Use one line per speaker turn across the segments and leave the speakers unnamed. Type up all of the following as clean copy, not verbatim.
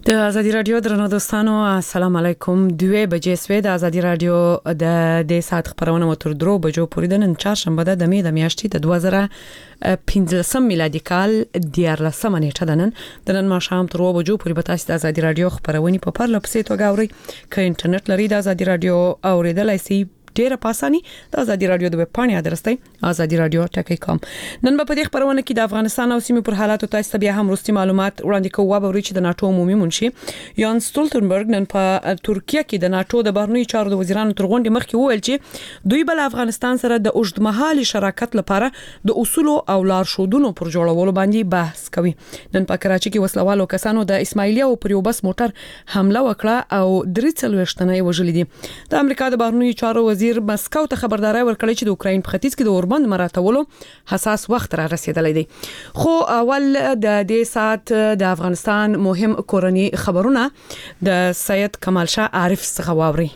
د ازادي رادیو درنو دوستانو السلام علیکم 2 بجې سوي د ازادي رادیو د ساعت خبرونه تر 3 بجو پورې د نن چهارشنبه د میاشتې د 2015 میلادي کال د 14 نیټه د نن ماښام تر 2 بجو پورې به تاسو د ازادي رادیو خبرونه په پرله پسې توګه اورئ ک انټرنیټ لري د ازادي رادیو اوریدلای شئ ډیره پاساني د ازادي رادیو د ویب پاڼې ادرس دی azadiradiotek.com نن په دې خبرونه کې د افغانستان او سیمې پر حالات تاسو ته بیا هم وروستي معلومات وړاندې کوو به چې د ناتو عمومي منشي یان ستولتنبرګ نن په ترکیه کې د ناتو د بهرنی چارو د وزیرانو تر غونډې مخکې وویل چې دوی بل افغانستان سره د اوږدمهالي شراکت لپاره د اصول او لارښودونو پر جوړولو باندې بحث کوي نن په کراچي کې وسلوالو کسانو د اسماعیلیه او پر یو بس موټر حمله وکړه او 43 تنه وژل دي د امریکا د بهرنی چارو وزیر مسکو ته خبرداري ورکړې چې د اوکرين په ختیځ کې د اوربند مراتولو حساس وخت را رسیدلی دی خو اول د دې سات د افغانستان مهم کورنی خبرونه د سید کمال شاه عارف څخه واوري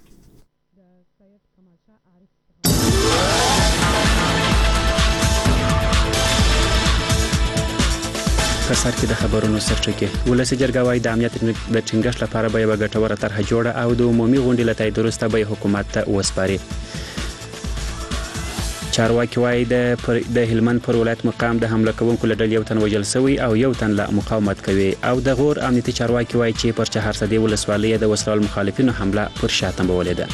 په سر کې د خبرونو سرچکه ولسی جرګه وايي د امنیت د ټینګښت لپاره به یو ګټوره طرحه جوړه او د عمومي غونډې لته درسته به حکومت ته وسپاري چارواکي وايي د هلمند پر ولایت مقام د حمله کوونکو لړل یو تن وژل شوی او یو تن لا مقاومت کوي او د غور امنیتي چارواکي وايي چې پر چهارسدي ولسوالۍ د وسلوال مخالفینو حمله پر شاتم ولیده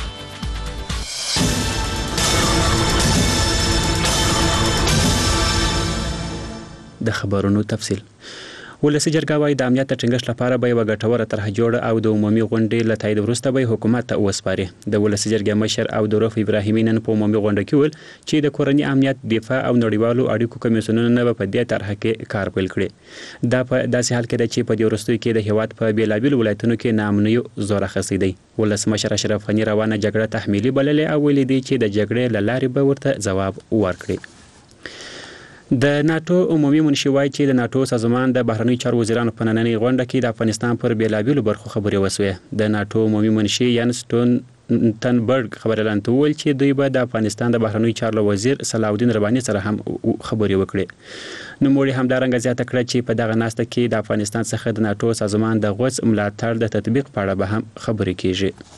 د خبرونو تفصیل ولسی جرګه وايي د امنیت ټینګښت لپاره به یو ګټوره طرحه جوړه او د عمومي غونډې لته وروسته به حکومت ته وسپاري د ولسی جرګې مشر او د رف ابراهیمي نن په عمومي غونډه کې ول چې د کورنی امنیت دفاع او نړیوالو اړیکو کمیسیونونه په دې طرحه کې کار پیل کړي دا په داسې حال کې ده چې په دې وروستیو کې د هیواد په بیلابیل ولایتونو کې نامنوي زور اخیستی دی ولس مشر اشرف غنی روانه جګړه تحمیلي بللې او ویلي دی چې د جګړې له لارې به ورته ځواب ورکړي د ناتو عمومي منشي وايي چې د ناتو سازمان د بهرنی چارو وزیرانو په نننۍ غونډه کې د افغانستان پر بیلابیلو برخو خبرې وسوې د ناتو عمومي منشي یان ستولتنبرګ خبرلاند ویل چې دوی به د افغانستان د بهرنی چارو وزیر صلاح الدین رباني سره هم خبرې وکړي نو موري همدارنګه زیاته کړه چې په دغه ناسته کې د افغانستان څخه د ناتو سازمان د غوڅ ملاتړ د تطبیق په اړه به هم خبرې کیږي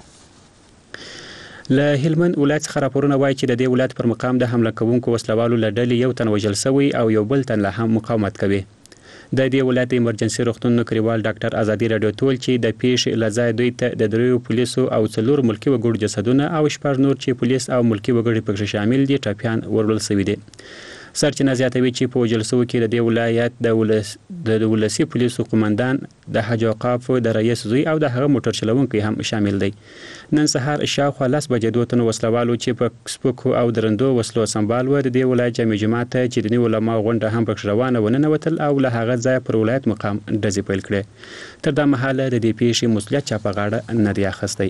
له هلمند ولایت څخه راپورونه وایي چې د دې ولایت پر مقام د حمله کوونکو وسلوالو لړل یو تن وژل شوی او یو بل تن له هم مقاومت کوي د دې ولایت ایمرجنسي روغتون نوکریوال ډاکټر ازادي رادیو ټول چې د پیښې لځای دوی ته د دریو پولیسو او څلور ملکی وګړو جسدونه او شپږ نور چې پولیس او ملکی وګړي پکې شامل دي ټاپیان ورول شوی دي سرچینه زیاتوي چې په وجلسو کې د دې ولایت د ولسی پولیسو قومندان د حاج اوقاف د رئیس زوی او د هغه موټر چلونکي هم شامل دي نن سهار شاوخوا 10 بجې دوه تن وسلوالو چې په سپوکو او درندو وسلو سمبال و د دې ولایت جامع جماعت چې د علماء غونډه هم پکښ روانه وننوتل او له هغه ځای پر ولایت مقام ډزې پیل کړې تر دا مهاله د دې پیښې مسؤلیت چا په غاړه نه دی اخیستی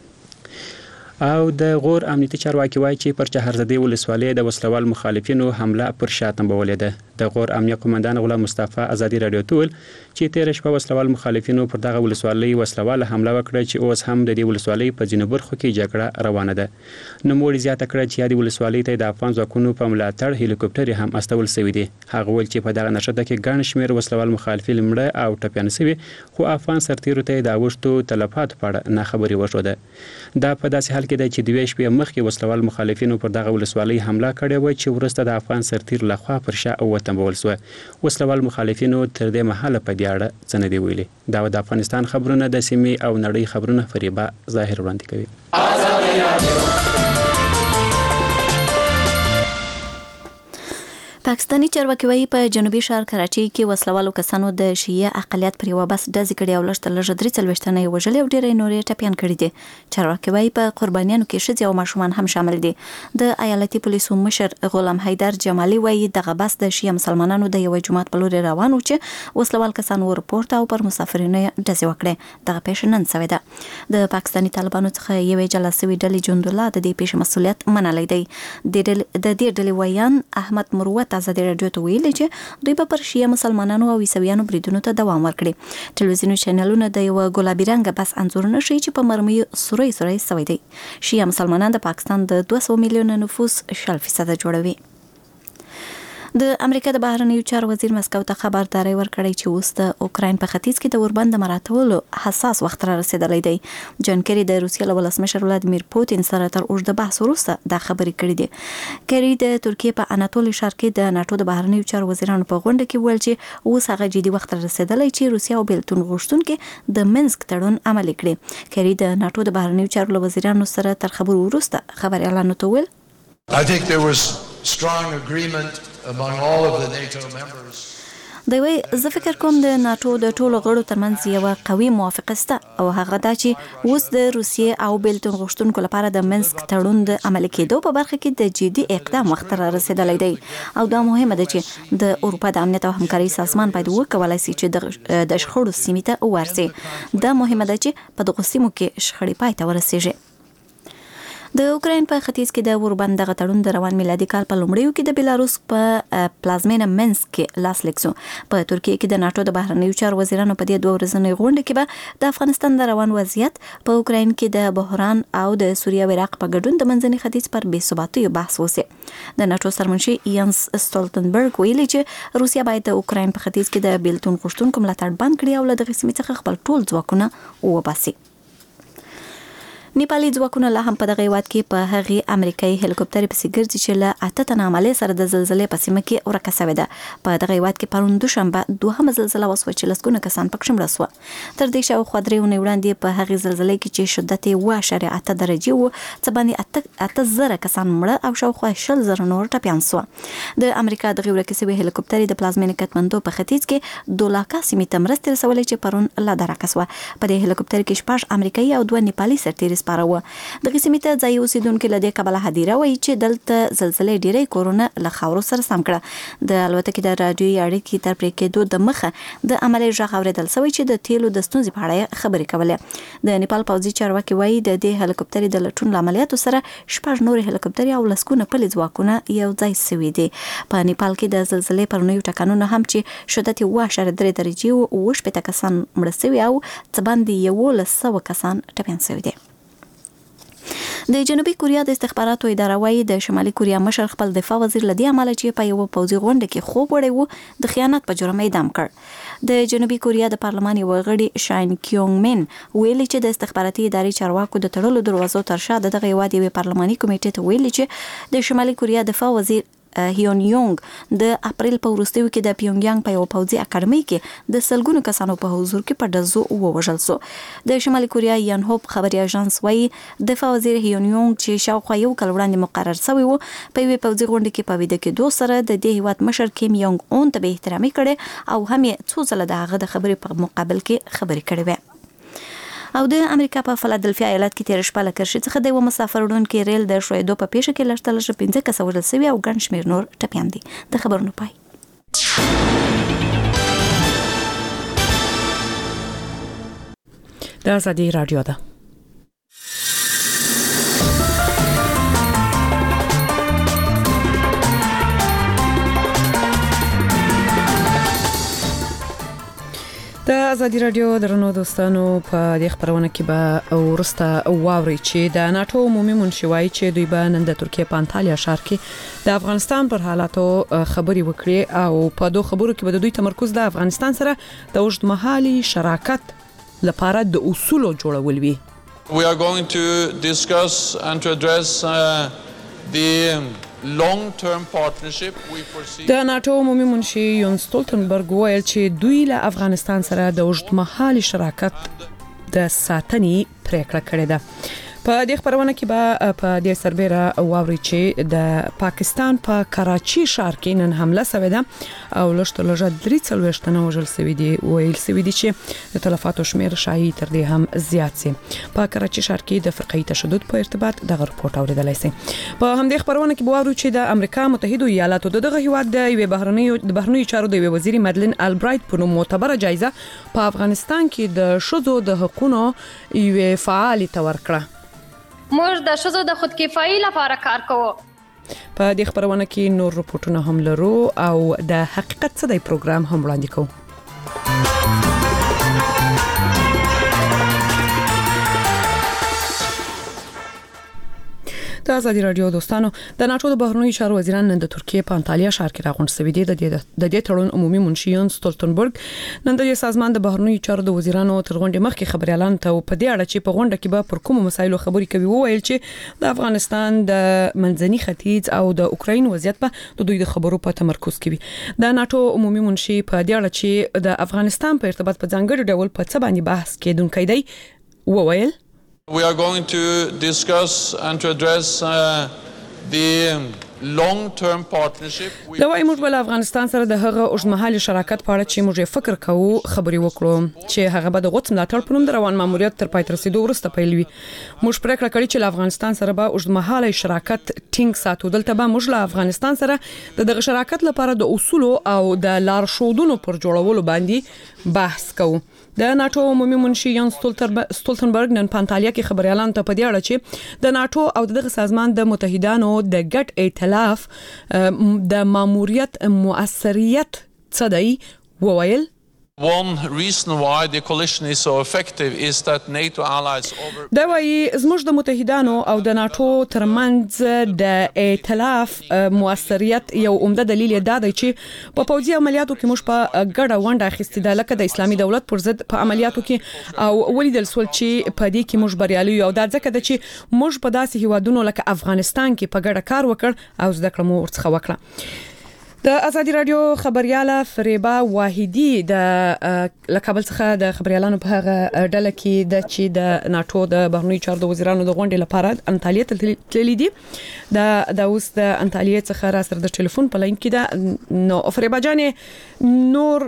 او د غور امنیتي چارواکي وايي چې پر چهارسدي ولسوالۍ د وسلوال مخالفینو حمله پر شاتم ولیده د غور امنیه قومندان غلام مصطفی ازادي رادیو ټول چې تیر شپه وسلوال مخالفینو پر دغه ولسوالۍ وسلوال حمله وکړه چې اوس هم د دې ولسوالۍ په ځینو برخو کې جګړه روانه ده نو موري زیاته کړه چې د ولسوالۍ ته د افغان ځواکونو په ملاتړ هلیکوپټر هم استول شوی دی هغه ول چې په دغه نشته کې ګڼ شمیر وسلوال مخالفین مړه او ټپيان شوی خو افغان سرتیرو ته د اوښتو تلفات په اړه نه خبري وشوده دا په داسې حال کې د چې دوی شپې مخکې وسلوال مخالفینو پر دغه ولسوالۍ حمله کړې و چې ورسته د افغان سرتیر لخوا پر شا او وتمبول شو وسلوال مخالفینو تر دې مهاله په دې اړه څه نه دی ویلي دا د افغانستان خبرونه د سیمې او نړۍ خبرونه فریبا ظاهر وړاندې کوي
پاکستاني چارواکي وايي په جنوبي ښار کراچي کې وسلوالو کسانو د شیعه اقلیت پر یو بس ډزې کړې او لږ 43 تنه وژل او ډېرې نورې ټپيان کړي دي چارواکي وايي په قربانیانو کې ښځې او ماشومان هم شامل دي د ایالتي پولیسو مشر غلام حیدر جمالي وايي دغه بس د شیعه مسلمانانو د یو جماعت په لور روان و چې وسلوال کسان ورپورته او پر مسافرینو ډزې وکړې دغه پیښه نن شوې ده د پاکستاني طالبانو څخه یو جلسوي ډلې جندولا د دې پیښې مسؤلیت منلی دی د دې ډلې ویان احمد مروت ازادي رادیو ته ویل چې دوی په شیعه مسلمانانو او عیسویانو بریدونو ته دوام ورکړي ټلویزیوني چینلونه د یو ګلابي رنګ بس انځورونه ښیي چې په مرمۍ سوري سوی دی شیعه مسلمانان د پاکستان د 200 میلیونه نفوس 40% جوړوي د امریکا د بهرنیو چارو وزیر مسکو ته خبرداري ورکړی چې اوس د اوکراین په ختیځ کې د اوربند مراتبو حساس وخت را رسیدلی دی. جان کری د روسیې له ولسمشر ولادیمیر پوتین سره تر اوږده بحث وروسته دا خبرې کړې دي. کری د ترکیې په اناتولي ښار کې د ناتو د بهرنیو چارو وزیرانو په غونډه کې ویل چې اوس هغه جدي وخت را رسیدلی چې روسیا او بیلتون غوښتونکي د منسک تړون عملي کړي. کری د ناتو د بهرنیو چارو له وزیرانو سره تر خبرو وروسته خبريالانو ته ویل
I think there was strong agreement among all of the NATO members.
دوی زه فکر کوم د ناتو د ټولو غړو ترمنځ یو قوي موافقه شته او هغه دا چې اوس د روسیې او بیلتون غوښتونکو لپاره د منسک تړون د عملي کېدو په برخه کې د جدي اقدام وخت را رسیدلی دی او دا مهمه ده چې د اروپا د امنیت او همکاري سازمان باید وکولای شي چې د شخړو سیمې ته ورسي. دا مهمه ده چې په دغه سیمو کې شخړې پای ته ورسیږي. د اوکراین په ختیځ کې د اوربند دغه تړون د روان میلادي کال په لومړیو کې د بیلاروس په پلازمینه منسک کې لاسلیک شو. په ترکیه کې د ناتو د بهرنیو چارو وزیرانو په دې 2 ورځنۍ غونډه کې به د افغانستان د روان وضعیت، په اوکراین کې د بحران او د سوریه او عراق په ګډون د منځني ختیځ پر بې ثباتۍ بحث وشي. د ناتو سرمنشي یانس سټولټنبرګ ویلي چې روسیا باید د اوکراین په ختیځ کې د بیلتون غوښتونکو ملاتړ بند کړي او له دغه سیمې څخه خپل ټول ځواکونه وباسي. نیپالي ځواکونه لا هم په دغه هیواد کې په هغې امریکایي هلیکوپټر پسې ګرځي چې له 8 تنه عملې سره د زلزلې په سیمه کې ورکه شوې ده. په دغه هیواد کې پرون دوشنبه دوهمه زلزله وشوه چې لسګونه کسان پکې مړه شوه. تر دې شاوخوا 3 اونۍ وړاندې په هغې زلزلې کې چې شدت یې 7.8 درجې و څه باندې 8,000 کسان مړه او شاوخوا 20,000 نور ټپیان شوه. د امریکا دغه ورکه شوی هلیکوپټر د پلازمینې کټمنډو په ختیځ کې دولاکا سیمې ته مرستې رسولې چې پرون لا درکه شوه. په دې هلیکوپټر کې 6 امریکایي او 2 نیپالي سرتیري سپاره و. دغه سیمې ته ځایي اوسیدونکو له دې کبله هدیره وایي چې دلته زلزلې ډېری کورونه له خاورو سره سم کړه. د الوتکې د راډیویي اړیکې تر پرې کېدو د مخه د عملې غږ اورېدل شوی چې د تیلو د ستونزې په اړه خبرې کولې. د نیپال پوځي چارواکي وایي د دې هلیکوپټر د لټون عملیاتو سره 6 نور هلیکوپټر او لسګونه پلي ځواکونه یو ځای شوي دي. په نیپال کې د زلزلې پرونیو ټکانونه هم چې شدت 7.3 درجې او 8 کسان مړه شوي او څه باندې 1100 کسان ټپیان شوي دي. د جنوبي کوریا د استخباراتو اداره وايي د شمالي کوریا مشر خپل دفاع وزیر لدی عمله چې په یو پوځي غونډه کې خوب وړي وو د خیانت په جرم اعدام کړ. د جنوبي کوریا د پارلمان یو غړي شاین کیونګ من ویلي چې د استخباراتي ادارې چارواکو د تړلو دروازو تر شا دغه هیواد یو پارلماني کمیټې ته ویلي چې د شمالي کوریا دفاع وزیر هیون یونګ د اپریل په وروستیو کې د پیونګیانګ په یو پوځي اکاډمي کې د سلګونو کسانو په حضور کې په ډزو ووژل شو. د شمالي کوریا یان هوپ خبري اژانس وايي دفاع وزیر هیون یونګ چې شاوخوا یو کال وړاندې مقرر شوی و په یوه پوځي غونډه کې په ویده کې دوه سره د دې هیواد مشر کیم یونګ اون ته به احترامي کړي او هم یې څو ځله د هغه د خبرې په مقابل کې خبرې کړې وې. او د امریکا په فلادلفیا ایالت کې 13 شپه لکرشي څخه د یو مسافر وړونکي ریل د شویدو په پیښه کې لږ 15 کسه وژل شوي او ګڼ شمېر نور ټپیان دي. د خبرونو پای.
د ازادي رادیو ده. د ازادي رادیو درنو دوستانو په دې خبرونه کې به ورسته واوري چې د ناتو عمومي منشي وايي چې دوی به نن د ترکیه په انټالیا ښار کې د افغانستان پر حالاتو خبري وکړي او په دوه خبرو کې به دوی تمرکز د افغانستان سره د اوږدمهالي شراکت لپاره د اصولو جوړول وي.
We are going to discuss and to address the long-term partnership we foresee.
د ناتو عمومي منشي یون سټولټنبرګ ویل چې دوی له افغانستان سره د اوږدمهالي شراکت د ساتنې پریکړه کړې ده. په دې خبرونه کې به په دې سربېره واوري چې د پاکستان په کراچي ښار کې نن حمله شوې ده او لږ 43 تنه وژل شوي دي. ویل شوي دي چې د تلفاتو شمېر شایي تر دې هم زیات شي. په کراچي ښار کې د فرقه تشدد په ارتباط دغه رپورت اوریدلای شي. په همدې خبرونه کې به واوري چې د امریکا متحده ایالاتو دغه هیواد د بهرنیو چارو د وزیر مدلین البرایت په نوم معتبره جایزه په افغانستان کې د شذو د حقوقو یو فعالیت ورکړه.
موږ د شذو د خودکفایي لپاره کار کوو.
په دې خبرونه کې نور رپورټونه هم لرو او د حقیقت څه دی پروګرام هم وړاندې کوو. د د ازادي رادیو دوستانو د ناتو د بهرنیو چارو وزیران نن د ترکیه په انټالیا ښار کې راغونډ شوي دي. د دې تړون عمومي منشي یانس ستولتنبرګ نن د سازمان د بهرنیو چارو د وزیرانو تر غونډې مخکې خبري اعلان ته په دې اړه چې په غونډه کې به پر کوم مسایلو خبري کوي وویل چې د افغانستان د منځني ختیځ او د اوکراین وضعیت په د دوی د خبرو په تمرکز کوي. د ناتو عمومي منشي په دې اړه چې د افغانستان په ارتباط په ځانګړي ډول په څه باندې بحث کېدونکی دی وویل
We are going to discuss and to address the long-term partnership.
دا وايي موږ بل افغانستان سره د هغه اوږدمهالي شراکت په اړه چې موږ فکر کوو خبري وکړو چې هغه به د غوڅ ملاتړ په نوم د روان ماموریت تر پای ته رسیدو وروسته پیلوي. موږ پریکړه کړې چې له افغانستان سره به اوږدمهالي شراکت ټینګ ساتو. دلته به موږ له افغانستان سره دغه شراکت لپاره د اصول او د لارښودونو پر جوړولو باندې بحث کوو. د ناتو عمومي منشي یانس ستولتنبرګ نن په انټالیا کې خبري اعلان ته په دې اړه چې د ناتو او دغه سازمان د متحدانو د ګډ ائتلاف د ماموریت مؤثریت څه دی وویل.
One reason why the coalition is so effective is that NATO allies over
دا وايي زموږ د متحدانو او د ناتو ترمنځ د ائتلاف مؤثریت یو عمده دلیل دا دی چې په پوځي عملیاتو کې موږ په ګډه ونډه اخیستې ده لکه د اسلامي دولت پر ضد په عملیاتو کې او ولیدل سول چې په دې کې موږ بریالي یو. دا ځکه ده چې موږ په داسې هیوادونو لکه افغانستان کې په ګډه کار وکړ او زده کړه مو ورڅخه وکړه. د ازادي رادیو خبرياله فریبا واحدی د لکابل څخه د خبريالانو په هغه ډله کې د چې د ناتو د بهرنیو چارو د وزیرانو د غونډې لپاره انټالیا ته تللي دي. د اوس د انټالیا څخه را سره د ټلیفون په لاین کې ده. نو فریبا جانې نور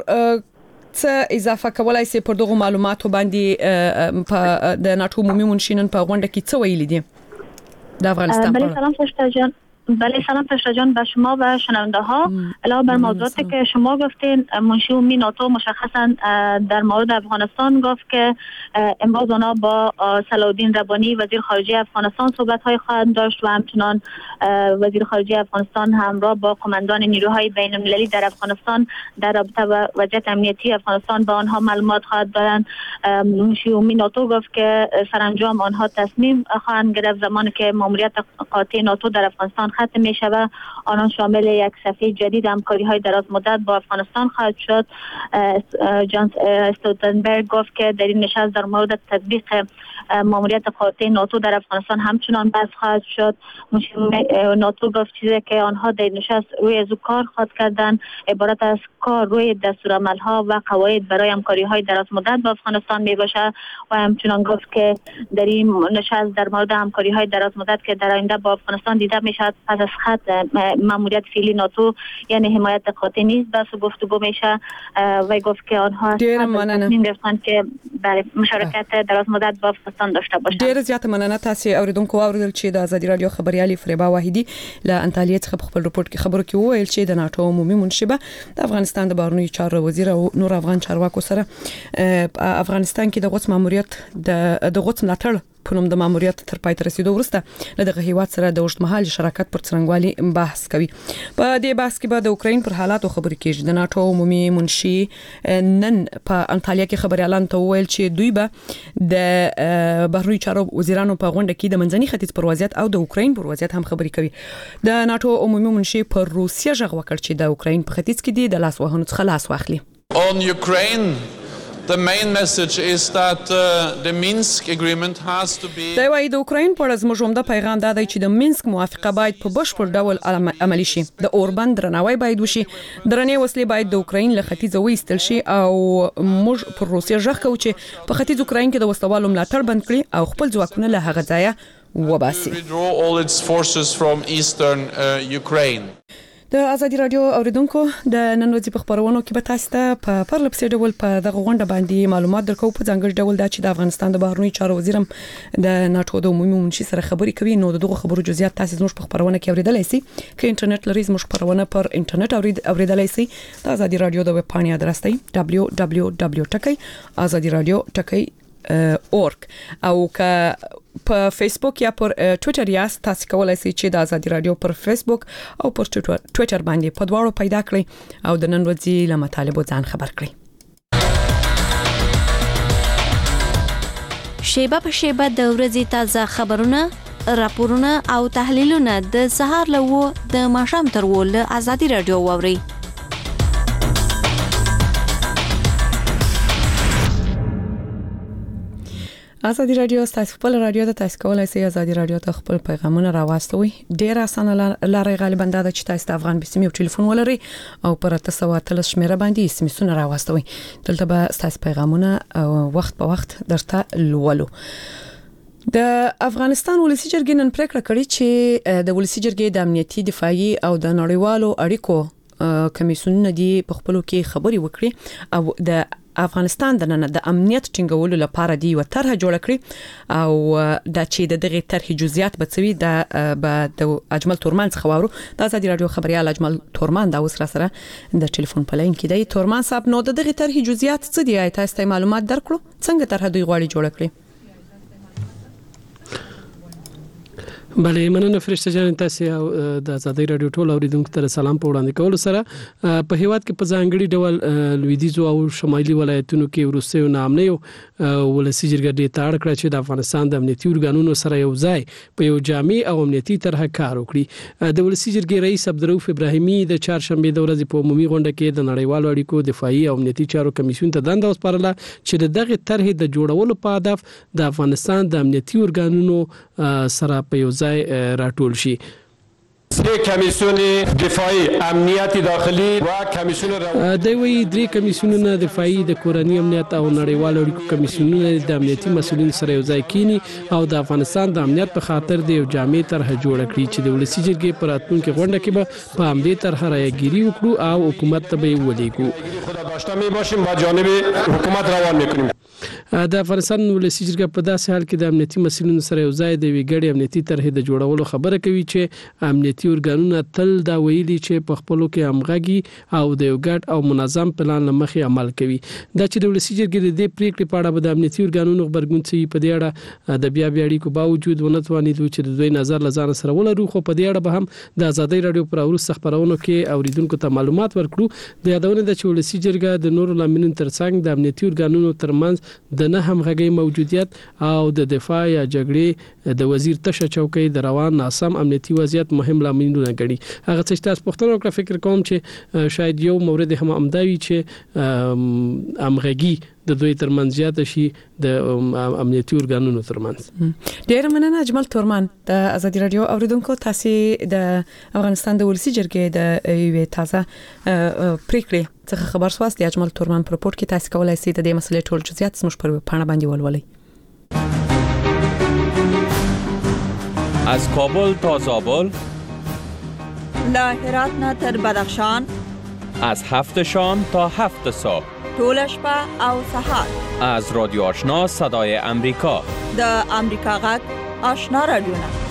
څه اضافه کولای سي پر دغه معلوماتو باندې په د ناتو عمومي منشي نن په غونډه کې څه ویلي دي د افغانستان
په سلام فرشته جان. بله سلام فرشته جان به شما و شنونده ها. علاوه بر موضوعاتی که شما گفتین منشی عمومی ناتو مشخصا در مورد افغانستان گفت که امروز آنها با صلاح الدین ربانی وزیر خارجه افغانستان صحبت های خواهند داشت و همچنان وزیر خارجه افغانستان همراه با قماندان نیروهای بین المللی در افغانستان در رابطه با وضعیت امنیتی افغانستان به آنها معلومات خواهد دادند. منشی عمومی ناتو گفت که سرانجام آنها تصمیم خواهند گرفت زمانی که ماموریت قاطع ناتو در افغانستان ختم می شود. آنان شامل یک صفحه جدید همکاری های دراز مدت با افغانستان خواهد شد. جان استولتنبرگ گفت که در این نشست در مورد تطبیق ماموریت قاطع ناتو در افغانستان همچنان بحث خواهد شد. ناتو گفت چیزی که آنها در نشست روی از کار خواهد کردن عبارت از کار روی دستورالعمل ها و قواعد برای همکاری های دراز مدت با افغانستان می باشد و همچنان گفت که در این نشست در مورد همکاری های دراز مدت که در آینده با افغانستان دیده می شود پس از خط ماموریت فعلی ناتو یعنی حمایت قاطع نیست بس گفتگو میشه و گفت که آنها تصمیم گرفتن که برای مشارکت دراز مدت با افغانستان داشته باشند.
ډیر زیاته مننه. تاسو اوریدونکو اوریدل چې د ازادي رادیو خبريالي فریبا واحدی له انټالیا څخه په خپل رپورت کې خبرو کې وویل چې د ناتو عمومي منشبه د افغانستان د بهرنیو چارو وزیر او نور افغان چارواکو سره افغانستان کې د غوڅ ماموریت د غوڅ ملاتړ په نوم د ماموریت تر پای ته رسیدو وروسته له دغه هیواد سره د اوږدمهالي شراکت پر څرنګوالي بحث کوي. په دې بحث کې به د اوکراین پر حالاتو خبرې کیږي. د ناتو عمومي منشي نن په انټالیا کې خبري اعلان ته وویل چې دوی به د بهرنیو چارو وزیرانو په غونډه کې د منځني ختیځ پر وضعیت او د اوکراین پر وضعیت هم خبري کوي. د ناتو عمومي منشي پر روسیه ژغ وکړ چې د اوکراین په ختیځ کې د لاس وهنو څخه لاس واخلي.
On Ukraine, the main message is that the Minsk agreement has to be
دا وايي د اوکراین په اړه زموږ عمده پیغام دا دی چې د مینسک موافقه باید په بشپړ ډول عملي شي. د اوربند درناوی باید وشي. درنې وسلې باید د اوکراین له ختیځه وایستل شي او موږ پر روسیه ژغ کوو چې په ختیځ اوکراین کې د وسلوالو ملاتړ بند کړي او خپل ځواکونه له هغه ځایه وباسي.
withdraw all its forces from eastern Ukraine.
د ازادي رادیو اوریدونکو د نن ورځې په خبرونو کې به تاسو ته په پرلپسې ډول په دغه غونډه باندې معلومات درکو. په ځانګړي ډول دا چې د افغانستان د بهرنیو چارو وزیرم د ناتو د عمومي منشي سره خبرې کوي. نو دغه خبرو جزئیات تاسو زموږ په خبرونه کې اوریدلای شئ. که انټرنیټ لرئ زموږ خبرونه پر انټرنیټ اوریدلای شئ. د ازادي رادیو د ویب پاڼې ادرس دی www.azadiradio.org او که په فیسبوک یا پر ټوئیټر یاست تاسو کولای شئ چې د ازادي رادیو پر فیسبوک او پر ټوئیټر باندې په دواړو پیدا کړئ او د نن ورځې له مطالبو ځان خبر کړئ.
شیبه په شیبه د ورځې تازه خبرونه راپورونه او تحلیلونه د سهار له 9 د ماښام تر 10 له ازادي رادیو واوري.
ازادي رادیو تاسو خپل رادیو د تاسو کولای شئ ازادي رادیو ته خپل پیغامونه راوستوي. ډیر اسانه لارې غالبا دا چې تاسو د افغان بسمي او ټلیفون ولري او پر 313 شمیره باندې اسمسونه راوستوي. دلته به تاسو پیغامونه وخت په وخت درته لولو. د افغانستان ولسی جرګې نن پریکړه کړې چې د ولسی جرګې د امنیتي دفاعي او د نړیوالو اړیکو کمیسیونونه دی په خپلو کې خبري وکړي او د افغانستان د امنیت ټینګولو لپاره دی و طرح جوړ کړی او د چې دغه طرح جزئیات بڅوي د اجمل تورمان څخه وورو. د ازادي رادیو خبريال اجمل تورمان دا اوس را سره د ټلیفون په لاین کې دی. تورمان صاحب، نو دغه طرح جزئیات څه دی؟ تاسو ته معلومات درکړو څنګه طرح دوی غواړي جوړ کړی؟
بله، مننه فرشته جان. تاسو د ازادي رادیو ټول اوریدونکو ته سلام په وړاندې کول سره په هیواد کې په ځانګړي ډول لویدیځو او شمالي ولایتونو کې وروستیو نامنیو ولسی جرګه د تاړ کړ چې د افغانستان د امنیتي ارګانونو سره یو ځای په یو جامع او امنیتي طرح کار وکړي. د ولسی جرګې رئیس عبدالرؤف ابراهیمي د چهارشنبه د ورځې په عمومي غونډه کې د نړیوالو اړیکو دفاعي او امنیتي چارو کمیسیون ته دنده وسپارله چې دغه طرح د جوړولو په هدف د افغانستان د امنیتي ارګانونو سره په یو راټول شي.
سه کمیسیون دفاعي امنیت داخلي و کمیسیون
دوی درې کمیسیونونه دفاعي د کورنۍ امنیت او نړیوالو اړیکو کمیسیونونه د امنیتي مسؤلین سره یو ځای کینی او د افغانستان د امنیت په خاطر د یو جامع طرح جوړ کړي چې د ولسی جرګې پر راتلونکي غونډه کې به په همدې طرح رايګيري وکړو او حکومت ته به ولېږو.
خدا داشته می باشیم با جانب حکومت روان میکنیم.
د افغانستان ولسی جرګه په داسې حال کې د امنیتي مسؤلین سره یو ځای د ویګړي امنیتي طرح د جوړولو خبره کوي چې امنیتي ارګانونه تل دا ویلي چې په خپلو کې همغږي او د یو ګډ او منظم پلان لمخې عمل کوي. دا چې د ولسی جرګې د دې پریکړې په اړه د امنیتي ارګانونو خبرګون څه په دې اړه د بیا اړیکو باوجود ونه توانیدو چې د دوی نظر لزان سره ولرو، خو په دې اړه به هم د ازادي رادیو پر وروسته خبرونو کې اوریدونکو ته معلومات ورکړو. د یادونه د چې ولسی جرګه د نورو لاملونو ترڅنګ د امنیتي ارګانونو ترمنځ د نه همغږي موجودیت او د دفاع یا جګړې د وزیر تشه چوکۍ د روان ناسم امنیتي وضعیت مهم لاملونه ګڼي. هغه څه چې تاسو پوښتنه وکړه، فکر کوم چې شاید یو مورد هم امداوي چې همغږي د دوی ترمنځ زیات شي د امنیتي ارګانونو ترمنځ.
ډیر مننه اجمل تورمان. د ازادي رادیو اوریدونکو تاسو د افغانستان د ولسی جرګې د یو تازه پریکړې څخه خبر سواست. د اجمل تورمان پر رپورت کې تاسو کولای شئ د دې مسلې ټول جزئیات زموږ پر پاڼه باندې ولولئ.
از کابل تا زابل،
له هرات نه تر بدخشان،
از 7 شام تا 7 صبح،
طول شپه او سحر،
از رادیو آشنا صدای امریکا،
د امریکا غږ آشنا رادیو نه.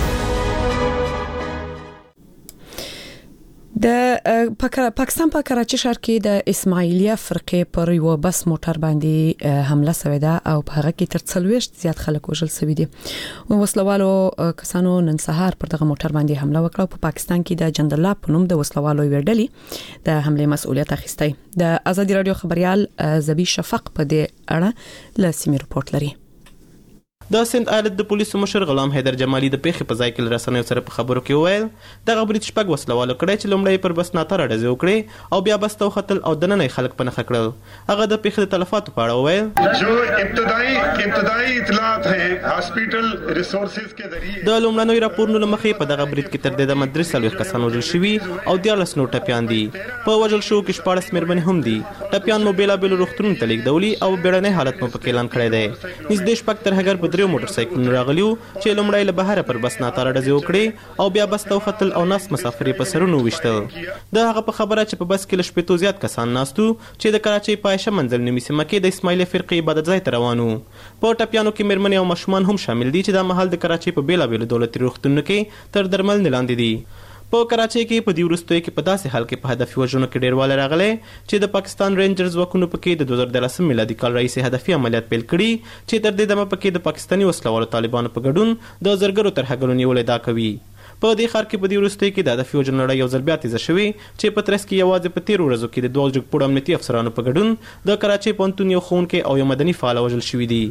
د پاکستان په کراچي ښار کې د اسماعیلیه فرقې پر یو بس موټر باندې حمله شوې ده او په هغه کې تر 40 زیات خلک وژل شوي دي. وسلوالو کسانو نن سهار پر دغه موټر باندې حمله وکړه. په پاکستان کې د جندله په نوم د وسلوالو ویډلې د حمله مسؤلیت اخیستی. د ازادي رادیو خبريال زبی شفق په دې اړه لاسمي رپورت لري.
د سند ایالت د پولیسو مشر غلام حیدر جمالی د پیښې په ځای کې رسنیو سره په خبرو کې وویل دغه برید شپږ وسلوالو کړی چې لومړی پر بس ناتاره ډزې وکړې او بیا بس ته وختل او دننه خلک په نښه کړل. هغه د پیښې د تلفاتو په اړه وویل
جو ابتدائی اطلاعات ہیں هاسپټل ریسورسز کے ذریعے
د لومړنوي راپورونو لمخې په دغه برید کې تر دې د مدرسې 40 کسان وژل شوي او 14 نور ټپیان دي. په وژل شو کې 14 مېرمنې هم دي. ټپیان مو بیلابېلو روغتونونو ته لیږدولي او بیړنی حالت مو پکې اعلان کړی دی. نږدې شپږ ترهګر په 3 موټر سایکلونو راغلیو چې لومړی له بهره پر بس ناتاره ډزې وکړې او بیا بس ته وختل او ناست مسافر په سرونو وشتل. د هغه په خبره چې په بس کې له 15 زیات کسان ناستو چې د کراچۍ په عایشه منزل نومي سیمه کې د اسماعیلیه فرقې عبادت ځای ته روان وو. په ټپیانو کې مېرمنې او ماشومان هم شامل دي چې دا مهال د کراچۍ په بیلابېلو دولتي روغتونونو کې تر درملنې لاندې دي. په کراچۍ کې په دې وروستیو کې په داسې حال کې په هدفي وژنو کې ډېروالی راغلی چې د پاکستان رینجرز ځواکونو پکې د 2013 میلادي کال راهیسې هدفي عملیات پیل کړي چې تر دې دمه پکې د پاکستاني وسلوالو طالبانو په ګډون د زرګرو ترهګرو نیول ادعا کوي. په دې ښار کې په دې وروستیو کې د هدفي وژنو لړۍ یو ځل بیا تیزه شوې چې په ترڅ کې یوازې په 13 ورځو کې د 2 جګپوړو امنیتي افسرانو په ګډون د کراچۍ پوهنتون یو ښوونکی او یو مدني فعال وژل شوي دي.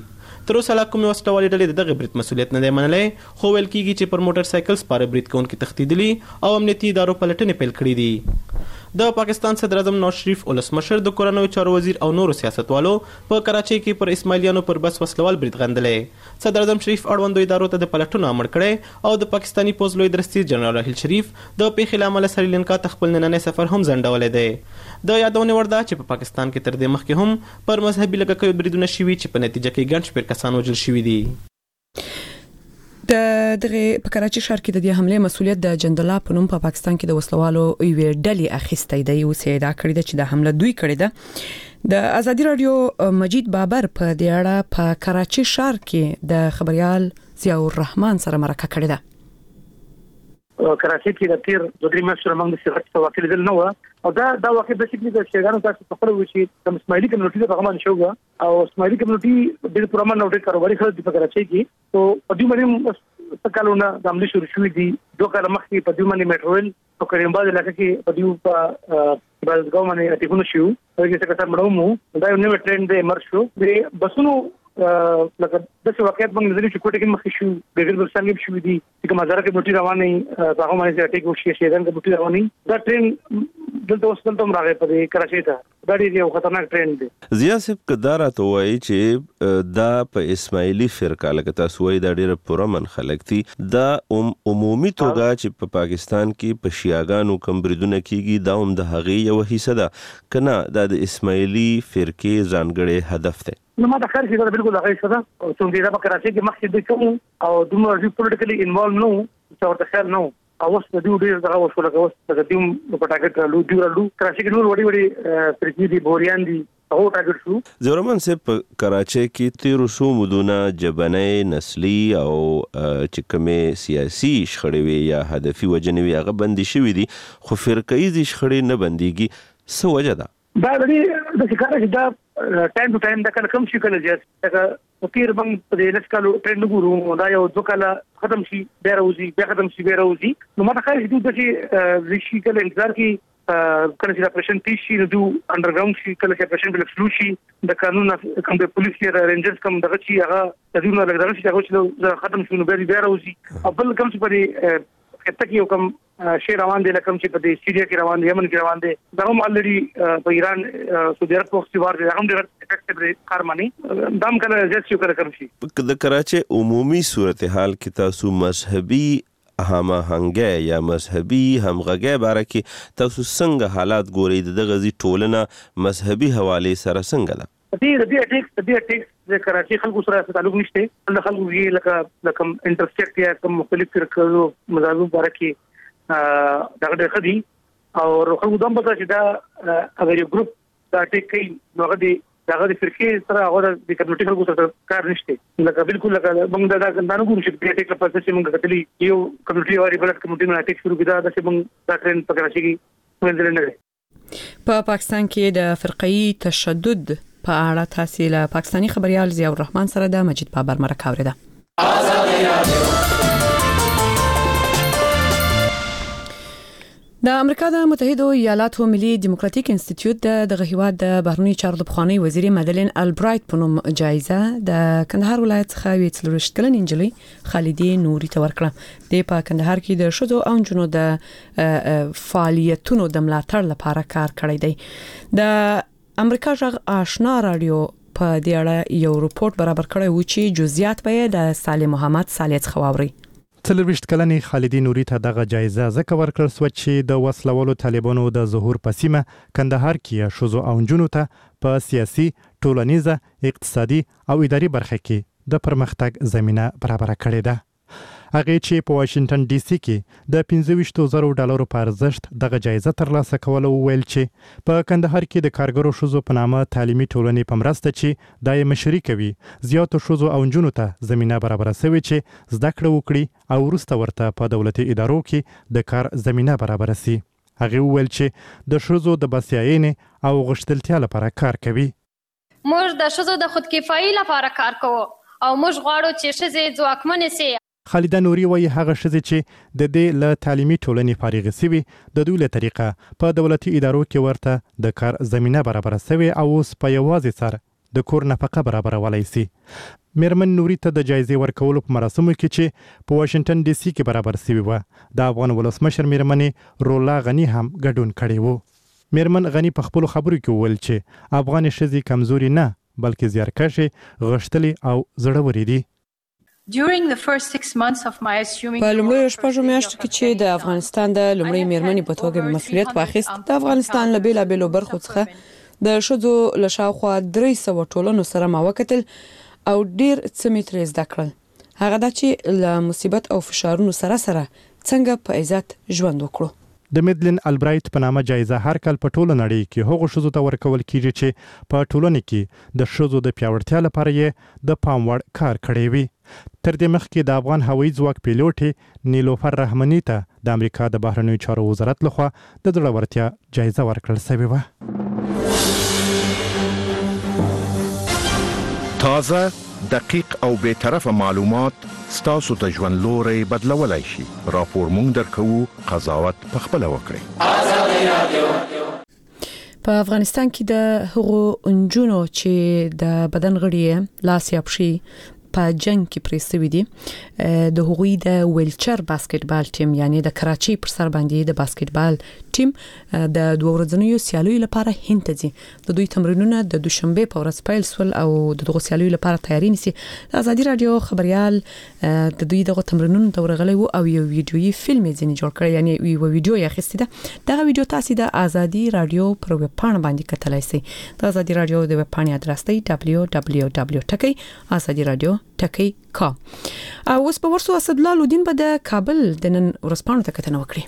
تر اوسه لا کومې وسلوالې ډلې دغه برید مسؤلیت نه دی منلی، خو ویل کېږي چې پر موټر سایکل سپاره برید کوونکي تښتېدلي او امنیتي ادارو پلټنې پیل کړي دي. د پاکستان صدر اعظم نواز شریف ولسمشر د کورنیو چارو وزیر او نورو سیاستوالو په کراچۍ کې پر اسماعیلیانو پر بس وسلوال برید غندلی. صدر اعظم شریف اړوندو ادارو ته د پلټنو امر کړی او د پاکستاني پوځ لوی درستیز جنرال راحیل شریف د پیښې له امله سریلانکا ته خپل نننی سفر هم ځنډولی دی. د یادونې وړ ده چې په پاکستان کې تر دې مخکې هم پر مذهبي لږکیو بریدونه شوي چې په نتیجه کې ګڼ شمېر کسان وژل شوي دي.
د دغه په کراچۍ ښار کې د دې حمله مسؤلیت د جندلا په نوم په پاکستان کې د وسلوالو یوې ډلې اخیستی دی. اوس یې ادعا کړې ده چې د حمله دوی کړې ده. د ازادي رادیو مجید بابر په دې اړه په کراچۍ ښار کې د خبريال ضیاء الرحمن سره مرکه کړې ده.
کراچۍ کې د تیر 2-3 میاشتو موږ د سیاست په واقع لیدل نه و او دا واقع د شکل د شیګانو تاسو په خپل وشي د اسماعیلي کمیونټي په غمان شوګه او اسماعیلي کمیونټي د پرمن نوټ کاروباري خلک په کراچۍ کې او په دې باندې تکالونه د عملي شروع شوې دي. 2 کال مخکې په دې باندې میټرول او کریمباز علاقې کې په دې په بلګاو باندې اټیکونه شو او چې څنګه سره مړو دا یو نوې ټرند دی مرشو د بسونو لکه د څه واقعیت باندې نظر چې کوټه کې مخ شو د ګرځبستان کې شو دي چې مزاره کې بوټي روانې هغه باندې اټیک وشي شهیدان کې بوټي روانې دا ټرین دلته اوس دلته راغی په کراچۍ ته دا ډېر یو خطرناک ټرین دی.
ضیاء صاحب کدار ته وایي چې دا په اسماعیلي فرقه لکه تاسو وایي دا ډېر پرمن خلک دي دا عمومي توګه چې په پاکستان کې په شیعاګانو کوم بریدونه کیږي دا هم د هغې یو حصہ ده کنه دا د اسماعیلي فرقې ځانګړی هدف دی.
نو ما د خیر چې دا بالکل هغه څه ده او څنګه دا په کراچۍ کې مخکې د کوم او دومره پولیټیکلی انوالو نو چې ورته خیر نو او اوس د دوی ډیر دغه وشو لکه اوس د دې په ټاګټ لو کراچۍ کې نور وړي فرقې دي بوریان دي او ټاګټ شو.
زورمن صاحب په کراچۍ کې 1300 مدونه جبنې نسلی او چې کومې سیاسي شخړې وي یا هدفي وجنې وي هغه بندي شوې دي خو فرقې شخړې نه بنديږي. څه وجه ده؟
دا د ښکارا چې دا ټایم ټو ټایم دا کله کم شي کله زیات دا تیر بم په دې نسکالو ټرند ګورو دا یو ځکه ختم شي بیا راوځي بیا ختم شي بیا راوځي نو ما ته خیر چې د ریشي کله انتظار کې کله چې اپریشن پیش شي نو انډرګراوند شي کله چې اپریشن بل فلو شي د قانون کوم د پولیس یا رینجرز کوم دغه شي هغه د دې نه لګدل شي هغه چې ختم شي نو بیا راوځي او بل کوم چې په کته کې کوم شي روان دي لکه چې په دې سیریا کې روان دي یمن کې روان دي دا هم الریډي په ایران سعودي عرب په اختیار دي هم ډېر افیکټیو کار مانی دام کله زیات شي کوم شي
د کراچۍ عمومي صورتحال کې تاسو مذهبي هماهنګي یا مذهبي همغږي باره کې تاسو څنګه حالات ګورئ د غزي ټولنه مذهبي حواله سره څنګه ده؟
دې اټیکس د کراچۍ خلکو سره تعلق نشته د خلکو یې لکه انټرسټیکټ یا کوم مختلف فرقو مذاهب باره کې دا ډېر خدي او خلکو دم پته چې دا اگر یو ګروپ دا اټیک کوي نو هغه د فرقې سره هغه د کمیونټي خلکو سره کار نشته لکه بالکل لکه موږ دا نه ګورو چې اټیک په څه چې موږ کتلی یو کمیونټي واري بل کمیونټي نه اټیک شروع کړه دا چې موږ دا ټرند په کراچۍ کې وندل نه
په پاکستان کې د فرقي تشدد په اړه تاسو له پاکستاني خبريال ضیاء الرحمن سره د مجید بابر مرکه اوریده. د امریکا د متحده ایالاتو ملي ډیموکراتیک انسټیټیوټ د هیواد د بهرنی چارو د بخوانی وزیر مدلین البرایت په نوم جایزه د کندهار ولایت څخه وی 30 کلن انجلي خالدي نوري ته ورکړه. د په کندهار کې د شذو او جنو د فعالیتونو د ملاتړ لپاره کار کړی دی. د امریکا ژغ آشنا رادیو په دې اړه یو رپورت برابر کړی و چې جزئیات به د صالح محمد صالح خواوري.
30 کلنې خالدي نوري ته دغه جایزه ځکه ورکړل شو چې د وسلوالو طالبانو د ظهور په سیمه کندهار کې شذو او جنو ته په سیاسي، ټولنیزه، اقتصادي او اداري برخه کې د پرمختګ زمينه برابر کړې ده. هغه چې په واشنگټن ډي سي کې د $25,000 په ارزښت دغه جایزه ترلاسه کول ویل چې په کندهار کې د کارګرو شذو په نامه تعلیمي ټولنې په مرسته چې دای مشري کوي زیاتو شذو او جنو ته زمينه برابر شوی چې زده کړه وکړي او وروسته ورته په دولتي ادارو کې د کار زمينه برابر شي. هغه ویل چې د شذو د بسیاینې او غشتلتیا لپاره کار کوي.
موږ د شذو د خودکفایي لپاره کار کوو او موږ غواړو چې شذې ځواکمنې شي.
خالده نوري وایي هغه ښځې چې د دې له تعلیمي ټولنې فارغ شوي د دوی له طریقه په دولتي ادارو کې ورته د کار زمينه برابر شوی او اوس په یوازې سر د کور نفقه برابرولای شي. میرمن نوري ته د جایزې ورکولو په مراسمو کې چې په واشنگټن ډي سي کې برابر شوی و د افغان ولسمشر میرمنې رولا غنی هم ګډون کړی وو. میرمن غنی په خپل خبرو کې وویل چې افغان ښځې کمزوري نه بلکې زیارکښې، غښتلې او زړورې دي.
په لومړیو شپږو میاشتو کې چې د افغانستان د لومړۍ میرمنې په توګه مسؤلیت واخیست، د افغانستان له بیلابیلو برخو څخه د ښځو له شاوخوا 300 ټولنو سره ما وکتل او ډیر څه مې ترې زده کړل. هغه دا چې له مصیبت او فشارونو سره څنګه په عزت ژوند وکړو.
د میدلین البرایت په نامه جایزه هر کال په ټوله نړۍ کې هغو ښځو ته ورکول کیږي چې په ټولنه کې د ښځو د پیاوړتیا لپاره یې د پام وړ کار کړی وي. تر دې مخکې د افغان هوایي ځواک پیلوټ نیلوفر رحماني ته د امریکا د بهرنیو چارو وزارت لخوا د زړورتیا جایزه ورکړل شوې وه.
تازه، دقیق او بی‌طرفه معلومات ستاسو ته ژوند لوري بدلولای شي. راپور مونږ درکوو، قضاوت پخپله وکړئ.
په افغانستان کې د هغو انجونو چې د بدن غړي لاس یا پښې په جنگ کې پریسوي دي، د هغوی د ویلچر باسکټبال ټیم یعنی د کراچي پر سر باندې د باسکټبال ټیم د دوه ورځنیو سیالیو لپاره هند ته ځي. د دوی تمرینونه د دوشنبه په ورځ پیل سول او د دغه سیالیو لپاره تیاری نیسي. د آزادي رادیو خبريال د دوی دغه تمرینونو ته ورغلی وو او یو ویډیويي فلم یې ځینې جوړ کړی، یعنی یو ویډیو یې اخیستی ده. دغه ویډیو تاسو د آزادي رادیو پر ویب پاڼه باندې کتلای شئ. د آزادي رادیو د ویب پاڼې ادرس دی www.azadiradio.com. اوس په ورسو اسد الله لودین به د کابل د نن ورځپاڼو ته کتنه وکړي.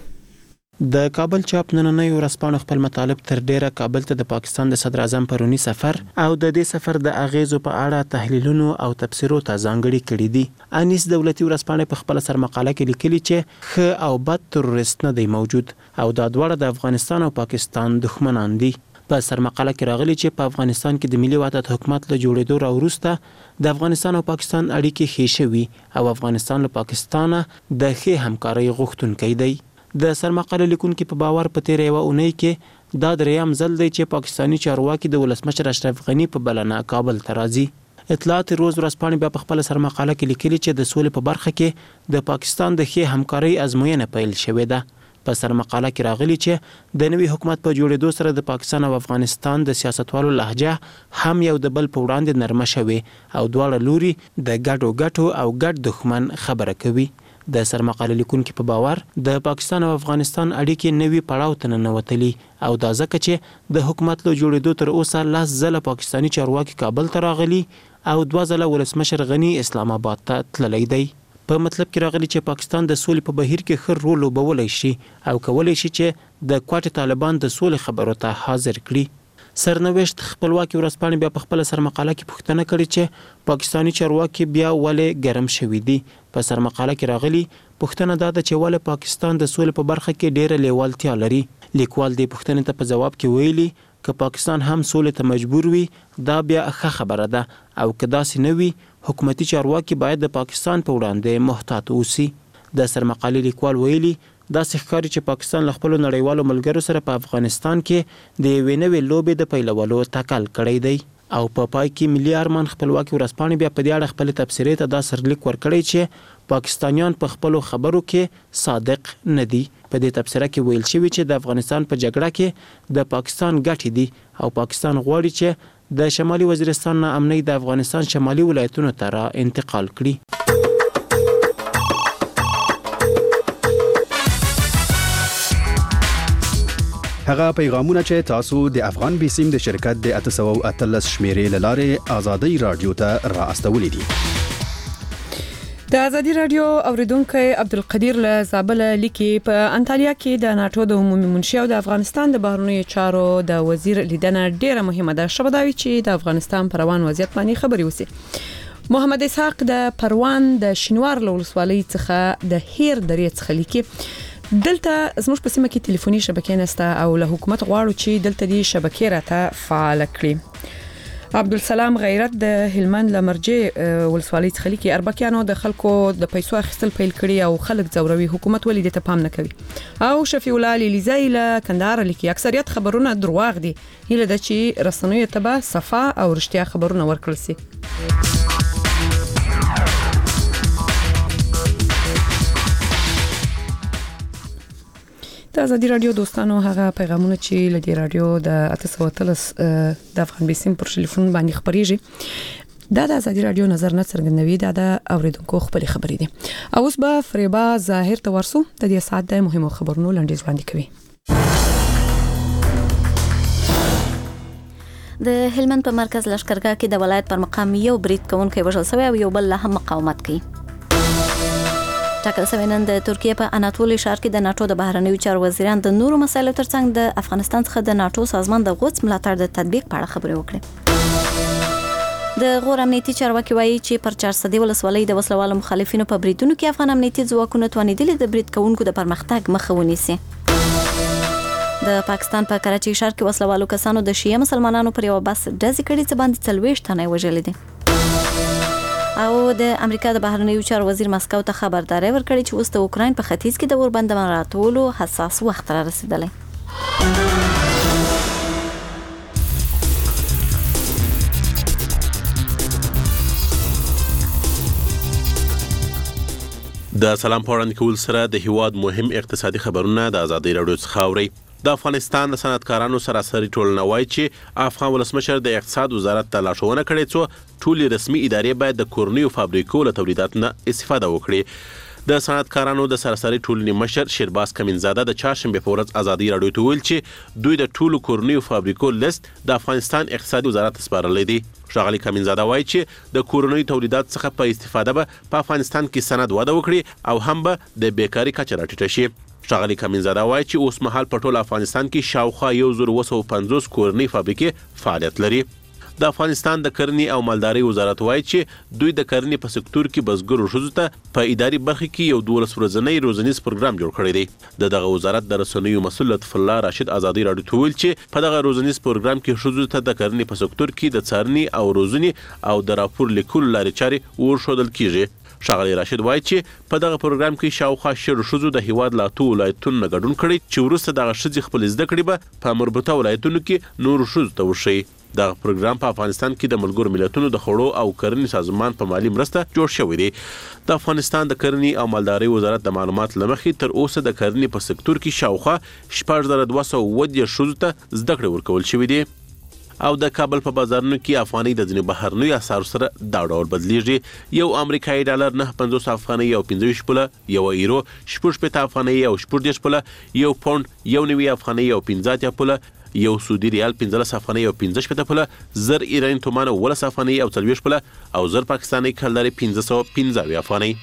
د کابل چاپ نننۍ ورځپاڼو خپل مطالب تر ډیره کابل ته د پاکستان د صدر اعظم پرونی سفر او د دې سفر د اغیزو په اړه تحلیلونو او تفسیرو ته ځانګړي کړي دي. انیس دولتي ورځپاڼه په خپل سر مقاله کې لیکلي چې ښه او بد تروریست نه دی موجود او دا دواړه د افغانستان او پاکستان دښمنان دي. په سرمقاله کې راغلي چې په افغانستان کې د ملي وحدت حکومت له جوړېدو راوروسته د افغانستان او پاکستان اړیکې ښې شوي او افغانستان له پاکستان د ښې همکارۍ غوښتونکی دی. د سرمقاله لیکونکو په باور په تیر یو اونۍ کې دا دریم ځل دی چې پاکستانی چارواکي د ولسمشر اشرف غنی په بلنه کابل ته راځي. اطلاعات روز ورځپاڼې بیا په خپل سرمقاله کې لیکلي چې د سولې په برخه کې د پاکستان د ښې همکارۍ ازموینه پیل شوې ده. په سرمقاله کې راغلي چې د نوي حکومت په جوړېدو سره د پاکستان او افغانستان د سیاستوالو لهجه هم یو د بل په وړاندې نرمه شوي او دواړه لوري د ګډو او ګډ دښمن خبره کوي. د سرمقاله لیکونکو په باور د پاکستان او افغانستان اړیکې نوي پړاو ته ننوتلي او دا ځکه چې د حکومت له جوړېدو تر اوسه 10 ځله پاکستانی چارواکي کابل ته راغلي او 2 ځله ولسمشر غنی اسلام آباد ته تللی دی. په مطلب کې راغلي چې پاکستان د سولې په بهیر کې ښه رول لوبولی شي او کولی شي چې د کوټې طالبان د سولې خبرو ته حاضر کړي. سرنوشت خپلواکي ورځپاڼې بیا په خپل سرمقاله کې پوښتنه کړې چې پاکستانی چارواکي بیا ولې ګرم شوي دي. په سرمقاله کې راغلي پوښتنه دا ده چې ولې پاکستان د سولې په برخه کې ډیره لیوالتیا لري. لیکوال دې پوښتنې ته په جواب کې ویلي که پاکستان هم سولې ته مجبور وي دا بیا ښه خبره ده او که داسې نه وي حکومتي چارواکي باید د پاکستان په وړاندې محتاط اوسي. د سرمقالې لیکوال ویلي داسې ښکاري چې پاکستان له خپلو نړیوالو ملګرو سره په افغانستان کې د یوې نوې لوبې د پیلولو تکل کړی دی او په پای کې ملي ارمان خپلواکي ورځپاڼې بیا په دې اړه خپل تبصرې ته دا سرلیک ورکړی چې پاکستانیان په خپلو خبرو کې صادق نه دي. په دې تبصره کې ویل شوي چې د افغانستان په جګړه کې د پاکستان ګټې دي او پاکستان غواړي چې د شمالي وزیرستان نه امنیت د افغانستان شمالي ولایتونو ته را انتقال کړي.
هغه پیغامونه چې تاسو د افغان بیسیم د شرکت د 813 شمیرې لاره آزادي رادیو ته را استولې دي.
د آزادي رادیو اوریدونکو عبدالقدیر له زابل لیکي په انټالیا کې د ناتو د عمومي منشي او د افغانستان د بهرنیو چارو د وزیر لیدنه ډیره مهمه ده. شبداوي چې د افغانستان پر روان وضعیت باندې خبري وسی. محمد اسحاق د پروان د شینوار ولسوالۍ څخه د هیر درې څخه لیکي دلته زموږ په سیمه کې ټلیفوني شبکې نسته او له حکومت غواړو چې دلته دی شبکې راته فعال کړي. عبدالسلام غیرت د هلمند لمرجه ولسوالۍ څخه لیکي اربکیانو د خلکو د پیسو اخیستل پیل کړي او خلک ځوروي حکومت ولې د ته پام نه کوي. او شفیع الله لیلیزای له کندهار لیکي اکثریت خبرونه دروغ دي هله د چې رسنیو ته به صفا او رښتیا خبرونه ورکړل سي. د ازادي رادیو دوستانو هغه پیغامونه چې لدی رادیو د 813 د افغان بیسیم پر ټلیفون باندې خبريږي دا د ازادي رادیو نظر نه څرګندوي دا د اوریدونکو خپل خبرې دي اوس به فریبا ظاهر تورسو د دې ساعت د مهمو خبرونو لنډیز وړاندې کوي.
د هلمند په مرکز لشکرګاه کې د ولایت پر مقام یو برید کوونکی وژل شوی او یو بل هم مقاومت کوي. ټاکل شوی نن د ترکیه په اناتولي ښار کې د ناتو د بهرنیو چارو وزیران د نورو مسایلو ترڅنګ د افغانستان څخه د ناتو سازمان د غوڅ ملاتړ د تطبیق په اړه خبرې وکړې. د غور امنیتي چارواکي وایي چې پر 400 ولسوالۍ د وسلوالو مخالفینو په بریدونو کې افغان امنیتي ځواکونو توانیدلي د برید کوونکو د پرمختګ مخه ونیسي. د پاکستان په کراچۍ ښار کې وسلوالو کسانو د شیعه مسلمانانو پر یو بس ډزې کړې چې باندې 40 تنه وژل دي. او د امریکا د بهرنیو چارو وزیر مسکو ته خبرداري ورکړې چې اوس د اوکراین په ختیځ کې د اوربند مراټولو حساس وخت را رسیدلی.
د سلام پوړاند کول سره د هیواد مهم اقتصادي خبرونه د ازادي رادیو څخه اوري. د افغانستان د صنعتکارانو سراسري ټولنه وایي چې افغان ولسمشر د اقتصاد وزارت ته لارښوونه کړې چې ټولې رسمي ادارې باید د کورنیو فابریکو له تولیداتو نه استفاده وکړي. د صنعتکارانو د سراسري ټولنې مشر شیرباز کمینزاده د چهارشنبه په ورځ ازادي رادیو ته ویل چې دوی د ټولو کورنیو فابریکو لیست د افغانستان اقتصادي وزارت سپارلی دی. ښاغلي کمینزاده وایي چې د کورنیو تولیدات څخه په استفاده به په افغانستان کې صنعت وده وکړي او هم به د بیکاري کچه راټیټه شي. ښاغلي کمینزاده وایي چې اوس مهال په ټول افغانستان کې شاوخوا 1250 کورنۍ فابریکې فعالیت لري. د افغانستان د کرنې او مالدارۍ وزارت وایي چې دوی د کرنې په سکتور کې بزګرو ښځو ته په اداري برخه کې یو 12 ورځنی روزنیز پروګرام جوړ کړی دی. دغه وزارت د رسنیو مسؤل لطف الله راشد ازادي رادیو ته ویل چې په دغه روزنیز پروګرام کې ښځو ته د کرنې په سکتور کې د څارنې او روزنې او د راپور لیکلو لارې چارې ورښودل کیږي. ښاغلي راشد وایي چې په دغه پروګرام کې شاوخوا 100 ښځو د هیواد له 2 ولایتونو نه ګډون کړی چې وروسته دغه ښځې خپل زده کړې به په مربوطه ولایتونو کې نورو ښځو ته وښیي. دغه پروګرام په افغانستان کې د ملګرو ملتونو د خوړو او کرنې سازمان په مالی مرسته جوړ شوی دی. د افغانستان د کرنې او مالدارۍ وزارت د معلومات لمخې تر اوسه د کرنې په سکتور کې شاوخوا 4210 ښځو ته زده کړې ورکول شوې دي. او د کابل په بازارونو کې افغاني د ځینې بهرنیو اسعارو سره دا ډول بدلیږي. یو امریکایي ډالر 9.50 افغاني او 25 پوله، یو یورو 14 افغاني او 14 پوله، یو پاوند 1.90 افغاني او 15 پوله، یو سعودي ریال 15 افغاني او 15 پوله، زر ایرانی تومان 10 افغاني او 40 پوله او زر پاکستاني کلداري 515 افغاني.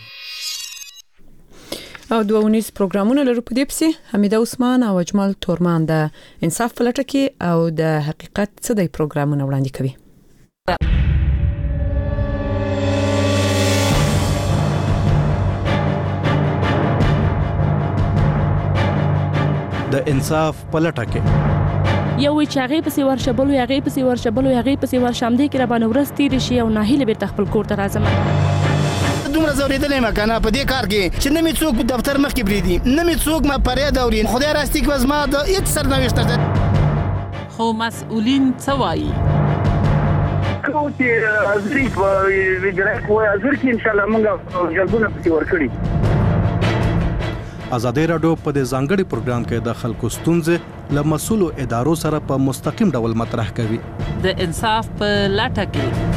او دوونیز پروګرامونه لرو په دې پسې حمیده عثمان او اجمل تورمان د انصاف پلټه کې او د حقیقت څه دی پروګرامونه وړاندې کوي.
د انصاف پلټه کې
یو چې هغه پسې ورشبلو هغه پسې ورشبلو هغه پسې ورشم دي کې را باندې ورستې شي او ناهیله بیرته خپل کور ته راځم.
دومره زوریدلې مکنه په دې کار کې چې نه می څوک دفتر مخ کې بریدي نه می څوک ما پرې دوري خدای راستي کې وزما د هیڅ سرنوشت ده.
خو مسؤلین څه وایي؟
کوم چې ازري ویګره کوی ازر کې ان شاء الله موږ جلبونه پکې ورکړي.
ازادي رادیو په دې ځانګړي پروګرام کې د خلکو ستونزې له مسؤلو ادارو سره په مستقیم ډول مطرح کوي.
د انصاف په لټه کې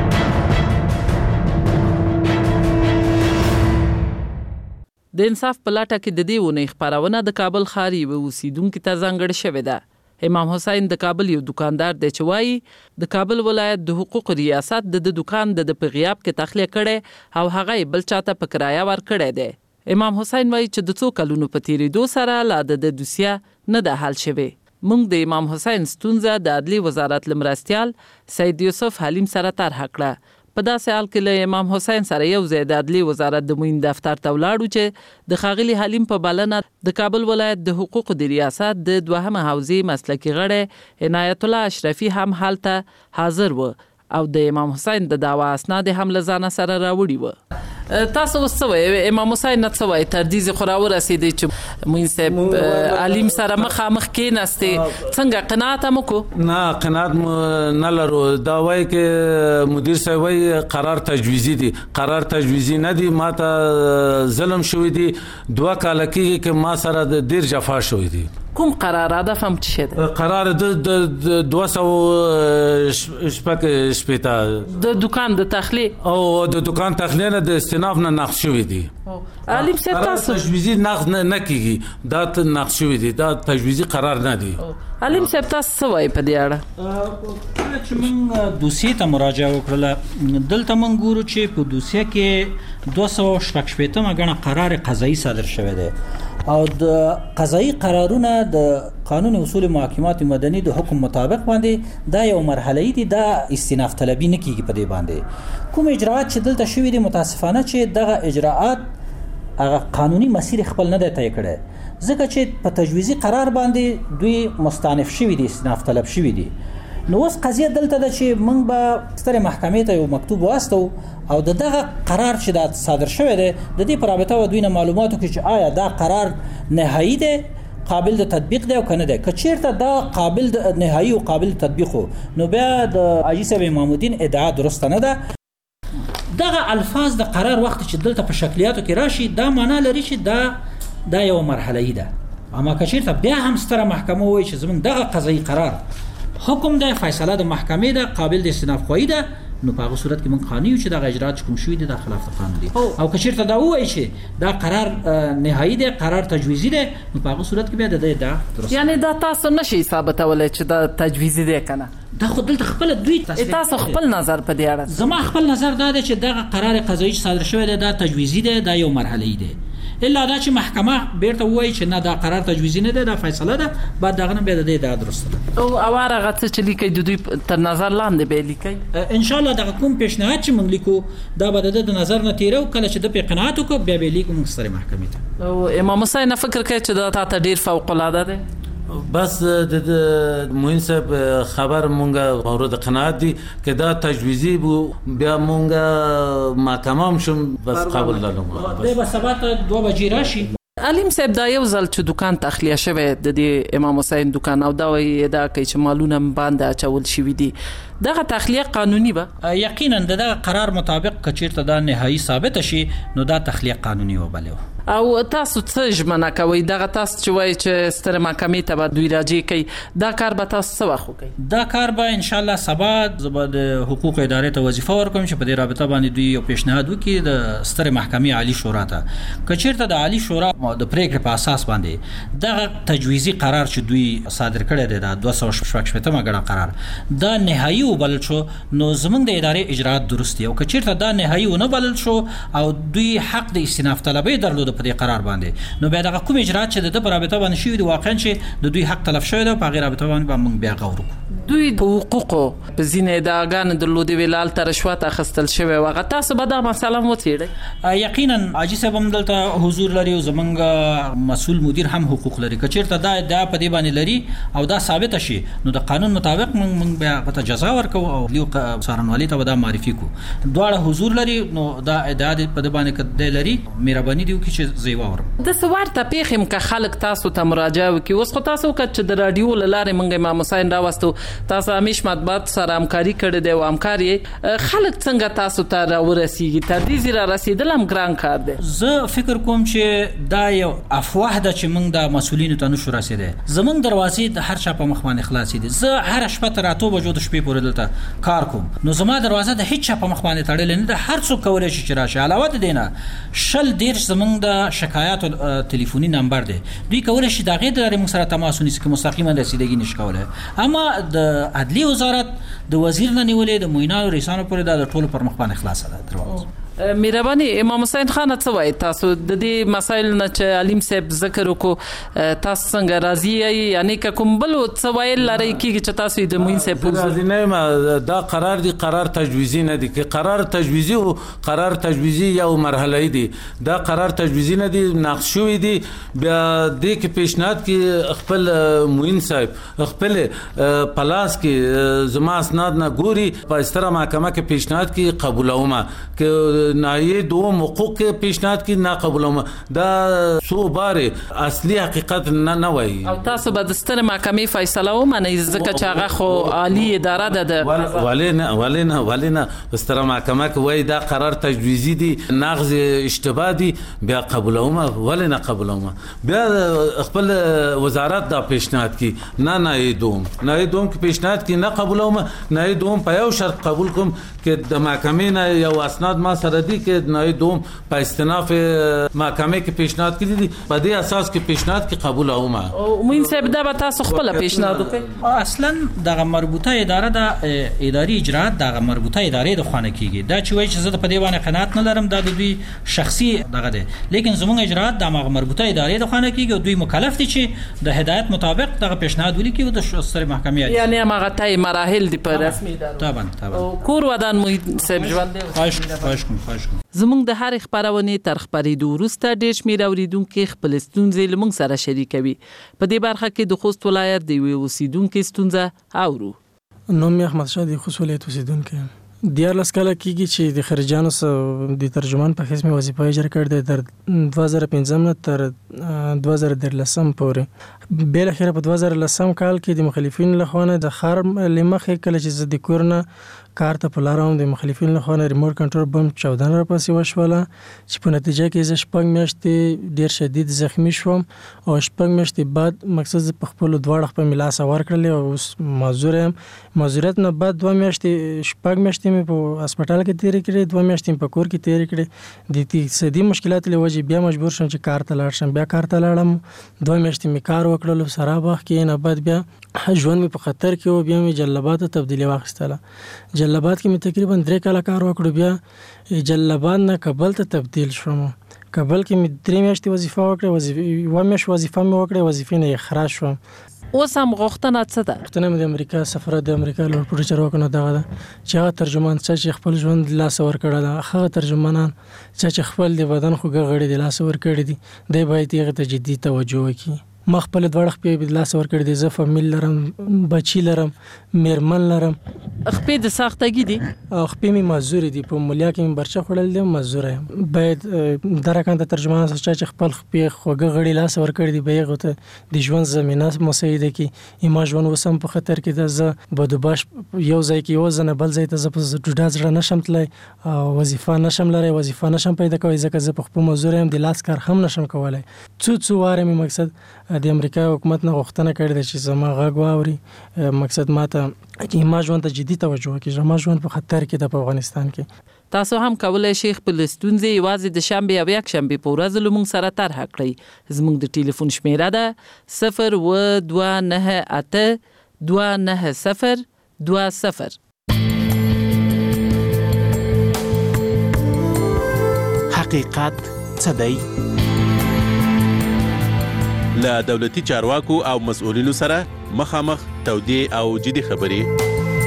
د انصاف په لټه کې د دې ونې خبرونه د کابل ښار یو اوسیدونکو ته ځانګړې شوې ده. امام حسین د کابل یو دکاندار دی چې وایي د کابل ولایت د حقوق ریاست د دکان د په غیاب کې تخلیه کړي او هغه بل چاته په کرایه ور کړی دی. امام حسین وایي چې د څو کلونو په تیریدو سره لا د دوسیه نه د حل شوی. موږ د امام حسین ستونزه د عدلی وزارت لمرستيال سید یوسف حلیم سره طرح کړه. په داسې حال کې له امام حسین سره یو ځای د عدلی وزارت د موین دفتر ته ولاړو چې د ښاغلي حلیم په بلنه د کابل ولایت د حقوق د ریاست د دوهمه حوزې مسلکي غړی عنایت الله اشرفي هم حالته حاضر و او د امام حسین د دعوا اسناد هم له ځانه سره راوړي و. تاسو وسوي امام حسین نڅوي تر دې خو رسیدي چې موږ صاحب علیم سره مخامخ کېناستي څنګه قناعت مکو
نه قناعت نه لرو دا وایي چې مدیر صاحب وایي قرار تجویزی دي قرار تجویزی نه دي ماته ظلم شوی دي 2 کال کېږي چې ما سره د ډیر جفا شوی دي
کوم قرار ده فهم څه ده
قرار د 200 شپیتا
د دکان د تخلیه
او د دکان تخلیه نه د استناف نه نقش شوی دي
علیم صاحب تاسو
تجویزی نقش نه کیږي دا نقش شوی دي دا تجویزی قرار نه دي
علیم صاحب تاسو وایي په دې اړه
چې موږ دوسیه ته مراجعه وکړه دلته موږ ګورو چې په دوسیه کې 218 غنه قرار قضایي صادر شوی دی او د قضایي قرارونه د قانون اصول محاکمات مدني د حکم مطابق باندې دا یو مرحله دي دا استئناف طلبي نه کیږي په دې باندې کوم اجراءات چې دلته شوی دي متاسفانه چې دغه اجراءات هغه قانوني مسیر خپل نه دی طی کړی ځکه چې په تجویزي قرار باندې دوی مستأنف شوی دي استئناف طلب شوی دي نو اوس قضیه دلته ده چې موږ به ستره محکمې ته یو مکتوب واستو او دغه قرار چې دا صادر شوی دی د دې پر رابطه و دوی نه معلوماتو کې چې آیا دا قرار نهایی دی قابل د تطبیق دی او کنه دی که چیرته دا قابل د نهایی او قابل تطبیق نو بیا د حاجی صاحب امام الدین ادعا درست نه ده دغه الفاظ د قرار وخت چې دلته په شکلیاتو کې راشي دا معنا لري چې دا یو مرحله ده اما که چیرته بیا هم ستره محکمه وایي چې زموږ دغه قضایي قرار حکم ده فیصله د محکمې ده قابل د استئناف خوای ده نو په هغه صورت کې موږ قانوني چې دا اجراءات کوم شوی دي د خلاف قانون دي او که چیرته دا وایي چې دا قرار نهایی ده قرار تجویزی ده نو په هغه صورت کې بیا د دا درست
یعنی دا تاسو نشي ثابتولای چې دا تجویزی ده کنه
دا خو دلته خپل دوی
تاسو خپل نظر په دې اړه
زما خپل نظر دا دی چې دا قرار قضایي صادر شوی دی دا تجویزی ده دا یو مرحله ده الا دا چې محکمه بیرته وایي چې نه دا قرار تجویزی نه ده دا فیصله ده بعد دغه نه بیا دا درسته
او اواره غته چې لیکي د دوی تر نظر لاندې به لیکي
ان شاء الله دا کوم پیشنهاد چې موږ لیکو دا به د نظر نه تیرو کله چې د قناعت وکړو بیا به لیکو موږ سره محکمې ته
او امام حسین فکر کوي چې دا ته ډیر فوق العاده ده
بس د موین صاحب خبر مونږه مورد قناعت دي چې دا تجویزی بیا مونږه محکمه هم شم بس قبول لرم
به سبا ته 2 بجې راشي
علیم صاحب دا یو ځل چې دکان تخلیه شوی د دې امام حسین دکان او دا وایي دا کوي چې مالونه باندې اچول شوی دي دغه تخلیه قانوني به
یقینا دغه قرار مطابق کچیرته دا نهایی ثابت شي نو دا تخلیه قانوني وبلو
او تاسو څه ژمنه کوي دغه تاسو چې وایي چې ستره محکمې ته به دوی راځي کوي دا کار به تاسو څه وخت کوي
دا کار به ان شاء الله سبا د حقوق ادارې ته وظیفه ورکوم چې په دې رابطه باندې دوی یو پیشنهاد وکړي د ستره محکمې عالی شورا ته کچیرته د عالی شورا د پریکړې په اساس باندې دغه تجویزی قرار چې دوی صادر کړی دی د 218 غړي قرار دا نهایی وبلل شو نو زمونږ د ادارې اجراءات درست دي او کچیرته دا نهایی ونه بلل شو او دوی حق د استئناف طلبي درلود په دې قرار باندې نو بیا دغه کوم اجراءات چې د رابطه باندې شوی دی واقعا چې د دوی حق تلف شوی دی په غیر رابطه باندې موږ بیا غور
دوی په حقوقو په زینې داګان درلودي ویلال تر رشوت اخستل شوی وغه تاسو به دا مسله مو تیړي
یقینا حاجی صاحب هم دلته حضور لري او زمونږ مسؤل مدیر هم حقوق لري کچیرته دا په دې باندې لري او دا ثابت شي نو د قانون مطابق موږ بیا په جزا ورکو او لیو څارنوالي ته دا معرفي کو دواړه حضور لري نو دا ادعا په دې باندې کده لري مهرباني دی چې زیوا ور
د سوار ته پیخم که خلک تاسو ته مراجعه وکي اوس خو تاسو کچ د رادیو لاره منګه امام حسین راوستو تاسو همیش مطبوعات سره همکاري کړې دی او همکاري خلک څنګه تاسو ته راورسیږي تر دې زیرا رسیدل هم ګران کار دی
زه فکر کوم چې دا یو افواه ده چې موږ د مسولینو ته نشو رسیدي زمونږ دروازې د هر چا په مخ باندې خلاصې دي زه هر شپه تر 8 بجو د شپې پورې دلته کار کوم نو زما دروازه د هیڅ چا په مخ باندې تړلې نه ده هر څوک کولای شي چې راشي علاوه د دینه شل ډیر زمونږ د شکایت ټلیفوني نمبر دی دوی کولای شي دا غیر د موږ سره تماس ونیسي چې مستقیما رسیدګي نشي کولای اما د عدلی وزارت د وزیر نه نیولې د موینانو رئیسانو پورې د ټولو پر مخ باندې خلاصه ده دروازه
مهرباني امام حسین خان څه وایي تاسو د دې مسایل نه چې علیم صاحب ذکر وکړو تاسو څنګه راضی یې یعنی کوم بل څه وایل لري کیږي چې تاسو د موین صاحب
راضی نه دا قرار دی قرار تجویزی نه دی که قرار تجویزی او قرار تجویزی یو مرحله دی دا قرار تجویزی نه دی نقش شوی دی بیا د کې پیشنهاد کې خپل موین صاحب خپل پلاس کې زما اسناد نه ګوري په ستره محکمه کې پیشنهاد کې قبولومه کې نایه دوم حقوق پیشنهاد کی نه قبولوم دا سو بار اصلي حقیقت نه وای.
او تاسو به د ستر محکمې فیصله ومنئ ځکه چې هغه خو عالی اداره ده.
ولینه ستر محکمه کې وای دا قرار تجویزی دی نقض اشتباه دی بیا قبولوم ولینه قبولوم بیا خپل وزارت دا پیشنهاد کی نه دوم کې پیشنهاد کی نه قبولوم نه دوم په یو شرط قبول کوم چې د محکمې نه یو اسناد ما سره دي چې نه دوم په استناف محکمې کې پیشنهاد کړی دي په دې اساس کې پیشنهاد کې قبول اومه
او مين صاحب دا به تاسو خپل پیشنهاد وکړي.
اصلا دغه مربوطه اداره د اداري اجرات دغه مربوطه ادارې د خوانه کیږي دا چې وایي چې زه په دې باندې قناعت نه لرم دا د دوی شخصي دغه دی لیکن زموږ اجرات د مربوطه ادارې د خوانه کیږي او دوی مکلف دي چې د هدایت مطابق دغه پیشنهاد ولیکي او د ستر محکمې
یعنی هغه تای مراحل دی په رسمي ادارو
طبعا
کور ودان محیط صاحب ژوند دی.
خواهش کوم
زموږ د هر خبرونه تر خبرېدو وروسته ډېر شمېر اوریدونکو خپل ستونزې لمونږ سره شریکوي. په دې برخه کې د خوست ولایت د اوسیدونکو ستونزه اورو.
نوم احمد شاه د خوست ولایت اوسیدونکو 14 کاله کېږي چې د خارجانو سره د ترجمان په حیث مې وظیفه اجرا کړې در 2015 نه تر 2013 پورې. بل اخر په 2013 کال کې د مخالفین له خوا د خار لمخې کله چې د کورنه کار ته په لارم د مخالفین له خوا ریموټ کنټرول بم 14 را پسې وشوله چې په نتیجه کې زه شپږ میاشتې ډیر شدید زخمی شوم او شپږ میاشتې بعد مقصد په خپل دواړه په ملاس اور کړل او معذورت نه بعد 2 میاشتې شپږ میاشتې مې په هسپتال کې تیر کړې 2 میاشتې په کور کې تیر کړې د اقتصادي مشکلاتو له وجې بیا مجبور شوم چې کار ته لاړ شم. بیا کار ته لاړم 2 میاشتې مې کار وکړل سراباغ کې نه بعد بیا ژوند مې په خطر کې و بیا مې جلبات ته تبدیلی واخیستله. جلبات کې مې تقریبا 3 کاله کار وکړ بیا جلبات نه کابل ته تبدیل شوم. کابل کې مې 3 میاشتې وظیفه وکړه وظیفه مې وکړه وظیفې نه اخراج شوم.
اوس هم غوښتنه څه ده؟
غوښتنه د امریکا سفارت د امریکا لوړ پوړو چارواکو نه دغه ده چې هغه ترجمان چې خپل ژوند لاس ور کړی ده هغه ترجمانان چې خپل د بدن خوږه غړي د لاس ور کړی دي د باید یې ته جدي توجه وکړي. ما خپل دوړخ په لاس ور کړی دي زه فامیل لرم بچی لرم میرمن لرم
خپې د ساختګي دي
او خپې می مزور دي په مولیا کې می برچه خړل دي مزور یم باید درکان د ترجمان چې خپل خپې خوګه غړي لاس ور کړی دي به غوته د ژوند زمينه مساعده کې ایما ژوند وسم په خطر کې د ز بدوباش یو ځای کې یو ځنه بل ځای ته ز په ډډا ځړه نشم تلای او وظیفه نشم لري وظیفه نشم پیدا کوي ځکه زه په خپل مزور یم د لاس کار هم نشم کولای څو واره می مقصد د امریکا حکومت نه غوښتنه کړې ده چې زما غږ واوري مقصد ماته چې ما ژوند ته جدي توجه وکړي زما ژوند په خطر کې ده په افغانستان کې.
تاسو هم کولای شئ خپل ستونزې یوازې د شنبې او یک شنبې په ورځ له موږ سره طرح کړئ. زموږ د ټلیفون شمیره ده
029822020. حقیقت څه دی؟
له دولتي چارواکو او مسؤلینو سره مخامخ تودې او جدي خبرې.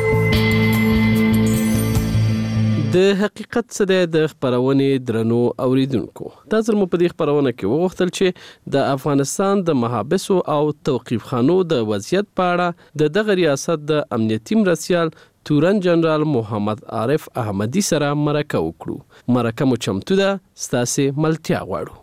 د حقیقت څه دی د خبرونې درنو اوریدونکو تاسو مو په دې خبرونه کې وغوښتل چې د افغانستان د محابسو او توقيف خانو د وضعیت په اړه د دغه ریاست د امنیتي مرستیال تورن جنرال محمد عارف احمدی سره مرکه وکړو. مرکه مو چمتو ده ستاسو ملتیا غواړو.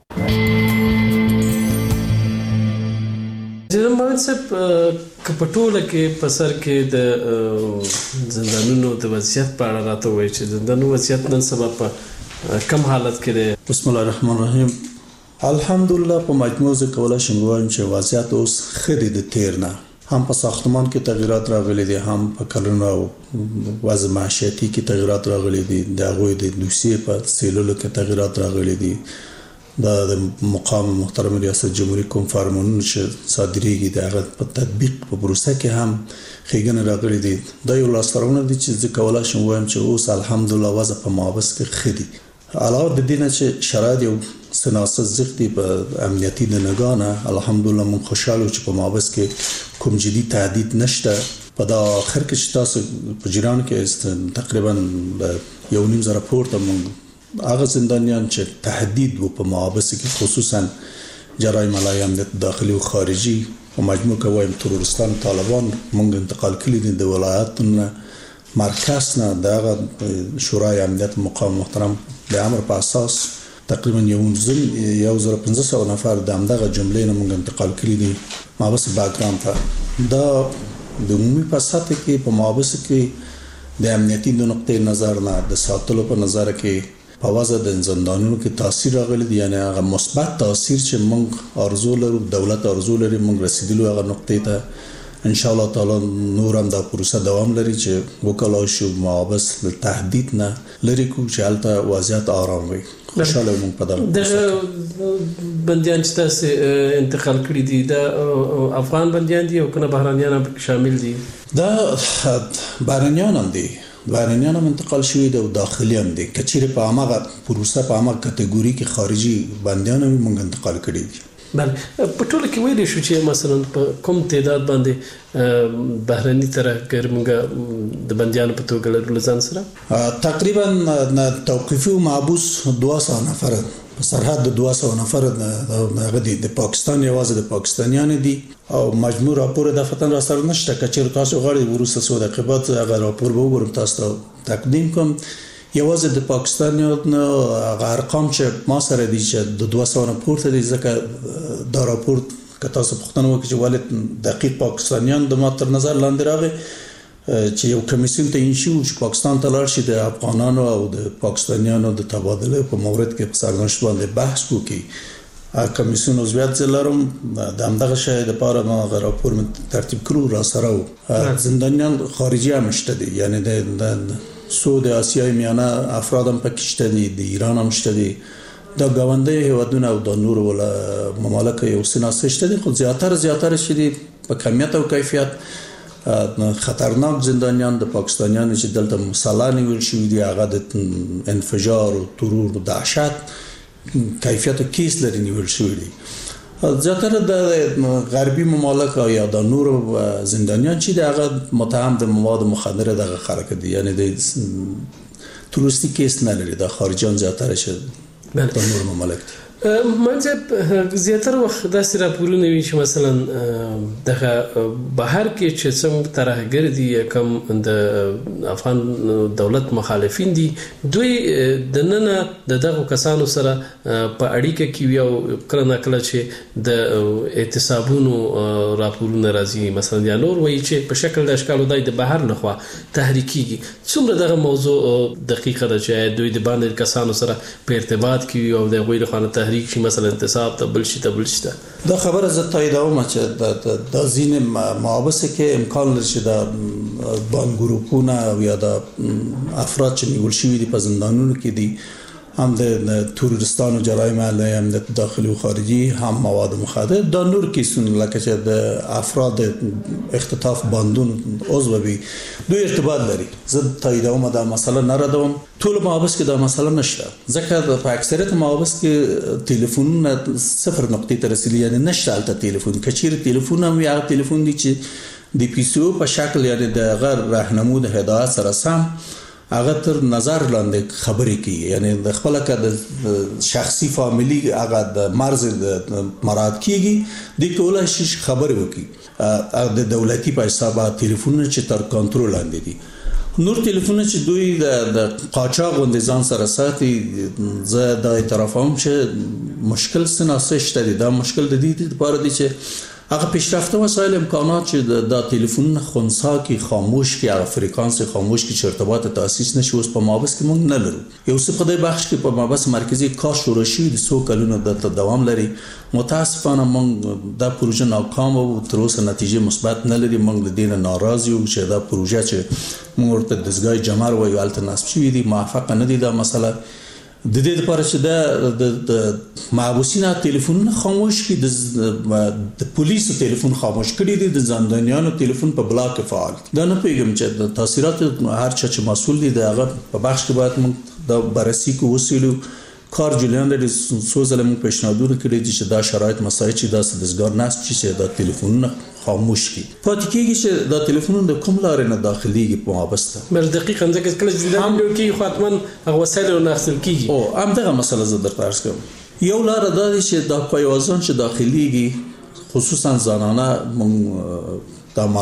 محمد صاحب کپټوله کې په سر کې د زندانونو د وضعیت په اړه راته وایي چې زندانونو وضعیت نن سبا په کم حالت کې دی؟
بسم الله الرحمن الرحیم. الحمدلله په مجموع زه کولای شم وایم چې وضعیت اوس ښه دی د تیر نه. هم په ساختمان کې تغیرات راغلي دي هم په کلونو وضع معیشتي کې تغیرات راغلي دي د هغوی د دوسیې په څیړلو کې تغیرات راغلي دي. د مقام محترم ریاست جمهوریت کوم فرمانونه چې صادریږي د هغه په تطبیق په پروسه کې هم ښېګڼې راغلي دي. دا یو لاسته دي چې زه کولای شم وایم چې اوس الحمدلله وضع په محابس کې ښه دي. علاوه د دې نه چې شرایط یو سناسه زغتي په امنیتي نگاه الحمدلله من خوشاله چې په محابس کې کوم جدي تهدید نشته. په دا اخر کې چې تاسو په جیران کې تقریبا 1.5 پورته مونږ هغه زندانیان چې تهدید و په محابس کې خصوصا جرایم علیه امنیت داخلي او خارجي او مجموع کوم تروریستان طالبان مونږ انتقال کړي دي د ولایتونو مرکز نه د شورای امنیت مقام محترم د امر په اساس تقریبا 1500 نفر د همدغه جملې نه موږ انتقال کړي دي محبس باګرام ته. دا د عمومي په سطح کې په محبس کې د امنیتي د نقطې نظر نه د ساتلو په نظر کې په وضع د زندانونو کې تاثیر راغلی دی، یعنی هغه مثبت تاثیر چې موږ ارزو لرو، دولت ارزو لري موږ رسیدلو هغه نقطې ته. ان شاء الله تعالی نور هم دا پروسه دوام لري چې وکړو شو محبس له تهدید نه لري کو چې هلته وضعیت آرام وي. خوشاله موږ په
دغه بندیان چې تاسو انتقال کړی دي د افغان بندیان دي او کنه بهرانيان هم شامل دي؟
دا بهرانيان هم دي، بهرانيان هم انتقال شوي دي او داخلي هم دي. کچېره په هغه پروسه په هغه کټګوري کې خارجي بندیان هم موږ انتقال کړی دي.
بله په ټوله کې ویلی شو چې مثلا په کوم تعداد باندې بهرني ترهګر موږ د بندیانو په توګه لرو له ځان سره؟
تقریبا توقیفي او محبوس 200 نفر په سرحد د 200 نفر هغه دي د پاکستان، یوازې د پاکستانیان دي او مجموع راپور د فتن را سره نشته. کچېر تاسو غواړئ وروسته څو دقیقې بعد هغه راپور به وګورم تاسو ته تقدیم کوم. یوازې د پاکستانیانو هغه ارقام چې ما سره دي چې د 200 نه پورته دي، ځکه دا راپور که تاسو پوښتنه وکړئ چې ولې دقیق پاکستانیان د ما تر نظر لاندې راغی چې یو کمیسیون تعیین شي چې پاکستان ته لاړ شي د افغانانو او د پاکستانیانو د تبادله په مورد کې په سرنوشت باندې بحث وکړي. کمیسیون عضویت زه لرم، د همدغه شی دپاره ما هغه راپور ترتیب کړو را سره و. زندانیان خارجي هم شته دي، یعنی د سود آسیای میانه افراد هم پکې شته دي، د ایران هم شته دي، د ګاونډي هیوادونه او د نور ولا ممالک یو سناسه شته دي. خو زیاتره چې دي په کمیت او کیفیت خطرناک زندانیان د پاکستانیانو چې دلته مسلح نیول شوي دي، هغه د انفجار او ترور او دهشت کیفیت او کیس لري نیول شوي دي. زیاتره د غربي ممالک او یا د نور زندانیان چې دغه متهم د مواد مخدره دغه حرکت دي، یعنی د تروریستی کیس نه لري، د خارجيان زیاتره شه د نور ممالک دي.
منځ زیاتره وخت داسې راپورونه وي چې مثلا دغه بهر کې چې څنګه ترهګر دي کوم د افغان دولت مخالفین دي، دوی د نن دغه کسانو سره په اړیکه کې وي او کله نه کله چې د اعتصابونو راپورونه راځي مثلا یا نور وایي چې په شکل د اشکالو دای د بهر لخوا تحریکيږي. څومره دغه موضوع دقیقه ده چې دوی د باندې کسانو سره په ارتباط کې وي او د غوړي خانه شي مثلا انتصاب ته بل شي
دا خبره زه تاییدوم چې د ځینې محابس کې امکان لري چې د بان ګروپونه یا د افراد چې نیول شوي دي په زندانونو کې دي هم د تروریستانو جرایم علیه هم د داخلي او خارجي هم مواد مخدر د نور کیسونه لکه چې د افراد اختطاف باندون عضو وي دوی ارتباط لري. زه تاییدوم دا مسله نه ردوم. ټول محابس کې دا مسله نشته، ځکه په اکثریت محابس کې ټلیفونونه صفر نقطې ته رسیدي، یعنی نشته هلته ټلیفون. کچیر ټلیفون هم هغه ټلیفون دی چې د پیسو په شکل یعنی د غیر راهنمو د هدایت سره سم هغه تر نظر لاندې خبرې کوي، یعنی د خپل د شخصي فامیلی هغه د مرز د مراد کیږي د کولای شي خبرې وکړي د دولتي په حساب ټلیفونونه چې تر کنټرول لاندې دي. نور ټلیفونونه چې دوی د قاچاق غوندې ځان سره ساتي، زه دا اعتراف هم چې مشکل سناسه شته دي. دا مشکل د دې لپاره دی چې هغه پیشرفته وسایل امکانات چې د ټلیفون خنثی کې خاموش کې هغه فریکانس خاموش کې ارتباط تاسیس نشي، اوس په محبس کې مونږ نه لرو. یو څه په دې بخش کې په محبس مرکزی کار شروع شوی د 100 کلونو د دوام لري. متاسفانه مونږ دا پروژه ناکام او تر اوسه نتیجه مثبت نه لري. مونږ د دین ناراضي او چې دا پروژه چې مونږ ورته دزګای جمر وایو الته نصب شوی دي موافق نه دي. دا مسله د دې لپاره چې د محبوسینو ټلیفونونه خاموش کړي، د پولیسو ټلیفون خاموش کړي دي، د زندانیانو ټلیفون په بلاک فعال. دا نه پیغام چې د تاثیرات هر چا چې مسول دي دغه په بخش کې باید موږ د بررسي کو وسیلو کار جوړاند دي سوزل موږ پیشنهادونه کړی چې دا شرایط مساعد چې دا سدسګار نصب شي د ټلیفونونه خاموش کی پاتې کېږي چې دا ټلیفونونه د کوم لارې نه داخليږي په وابسته
بل دقیقاً ځکه کله چې زندان کې خاطمن هغه وسایل نه اخیستل کېږي
او هم دغه مسله زه درته عرض کوم. یو لار دا دی چې دا پیوازان چې داخليږي خصوصا زنانه د امارات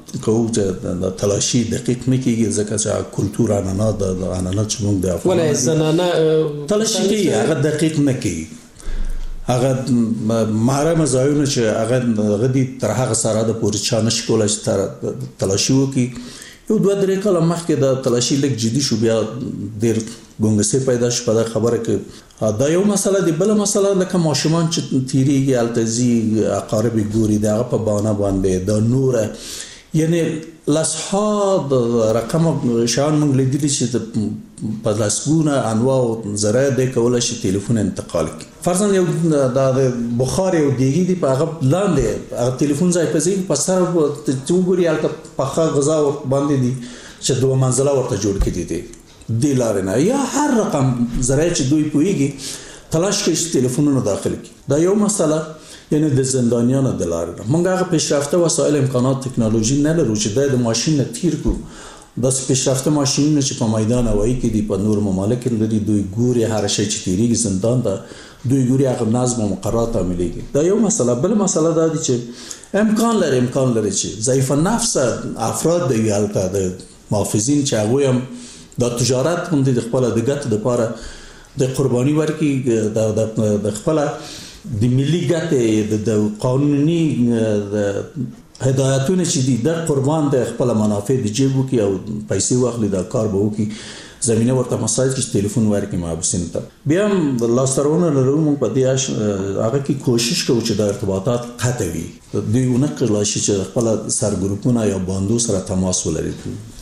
کوو چې د تلاشي دقیق نه کیږي ځکه چې کلتور عنعنات د عنعنات چې موږ د
افغانانو
زنانه تلاشي کوي هغه دقیق نه کوي هغه محرم ځایونه چې هغه غدي تر هغه سره د پوری چانه شکول چې تلاشي وکي یو دوه درې کاله مخکې د تلاشي لګ جدي شو بیا ډیر ګونګسي پیدا شو په خبره کې دا یو مسله دی بل مسله لکه ماشومان چې تیریږي التزي اقارب ګوري دغه په بانه باندې د نور یعنی لاسحاد رقم شان موږ لیدلی چې په لاسګونه انواع ذرایع د کول شي ټلیفون انتقال کی فرضاً یو د بخار یو دیګی دی په هغه لاندې هغه ټلیفون ځای په ځای په سر چې وګوري البته په غذا باندې دی چې دوه منزله ورته جوړ کړي دي دی لارنه یا هر رقم ذرایع چې دوی پويږي تلاش کوي ټلیفونونو داخل کی دا یو مسله یعنی د زندانیانو د لارنه موږ هغه پیشرفته وسایل امکانات ټکنالوژي نه لرو چې د ماشين نه تیر کو د پیشرفته ماشينونه چې په میدان هوایی کې دی په نور ممالک لري دوی ګوري هر شي چې تیریږي زندان ته دوی ګوري هغه نظم او مقررات عمليږي دا یو مسله بل مسله دا دي چې امکان لري چې ضعیف النفس افراد دی البته د محافظین چې هغه هم د تجارت باندې د خپل د ګټ لپاره د قرباني ورکي د خپل د ملي ګټ د قانوني هدایتونه چې دي د قربان د خپل منافع د جیبو کې او پیسې واخلي د کار به وکي زمينه ورته مسایل چې ټلیفون ورکي محبسین ته بیا لاسترونه لرو موږ په دې هغه کې کوشش کوو چې د ارتباطات قطع وي دوی ونکړل چې خپل سرګروپونه یا باندو سره تماس ولري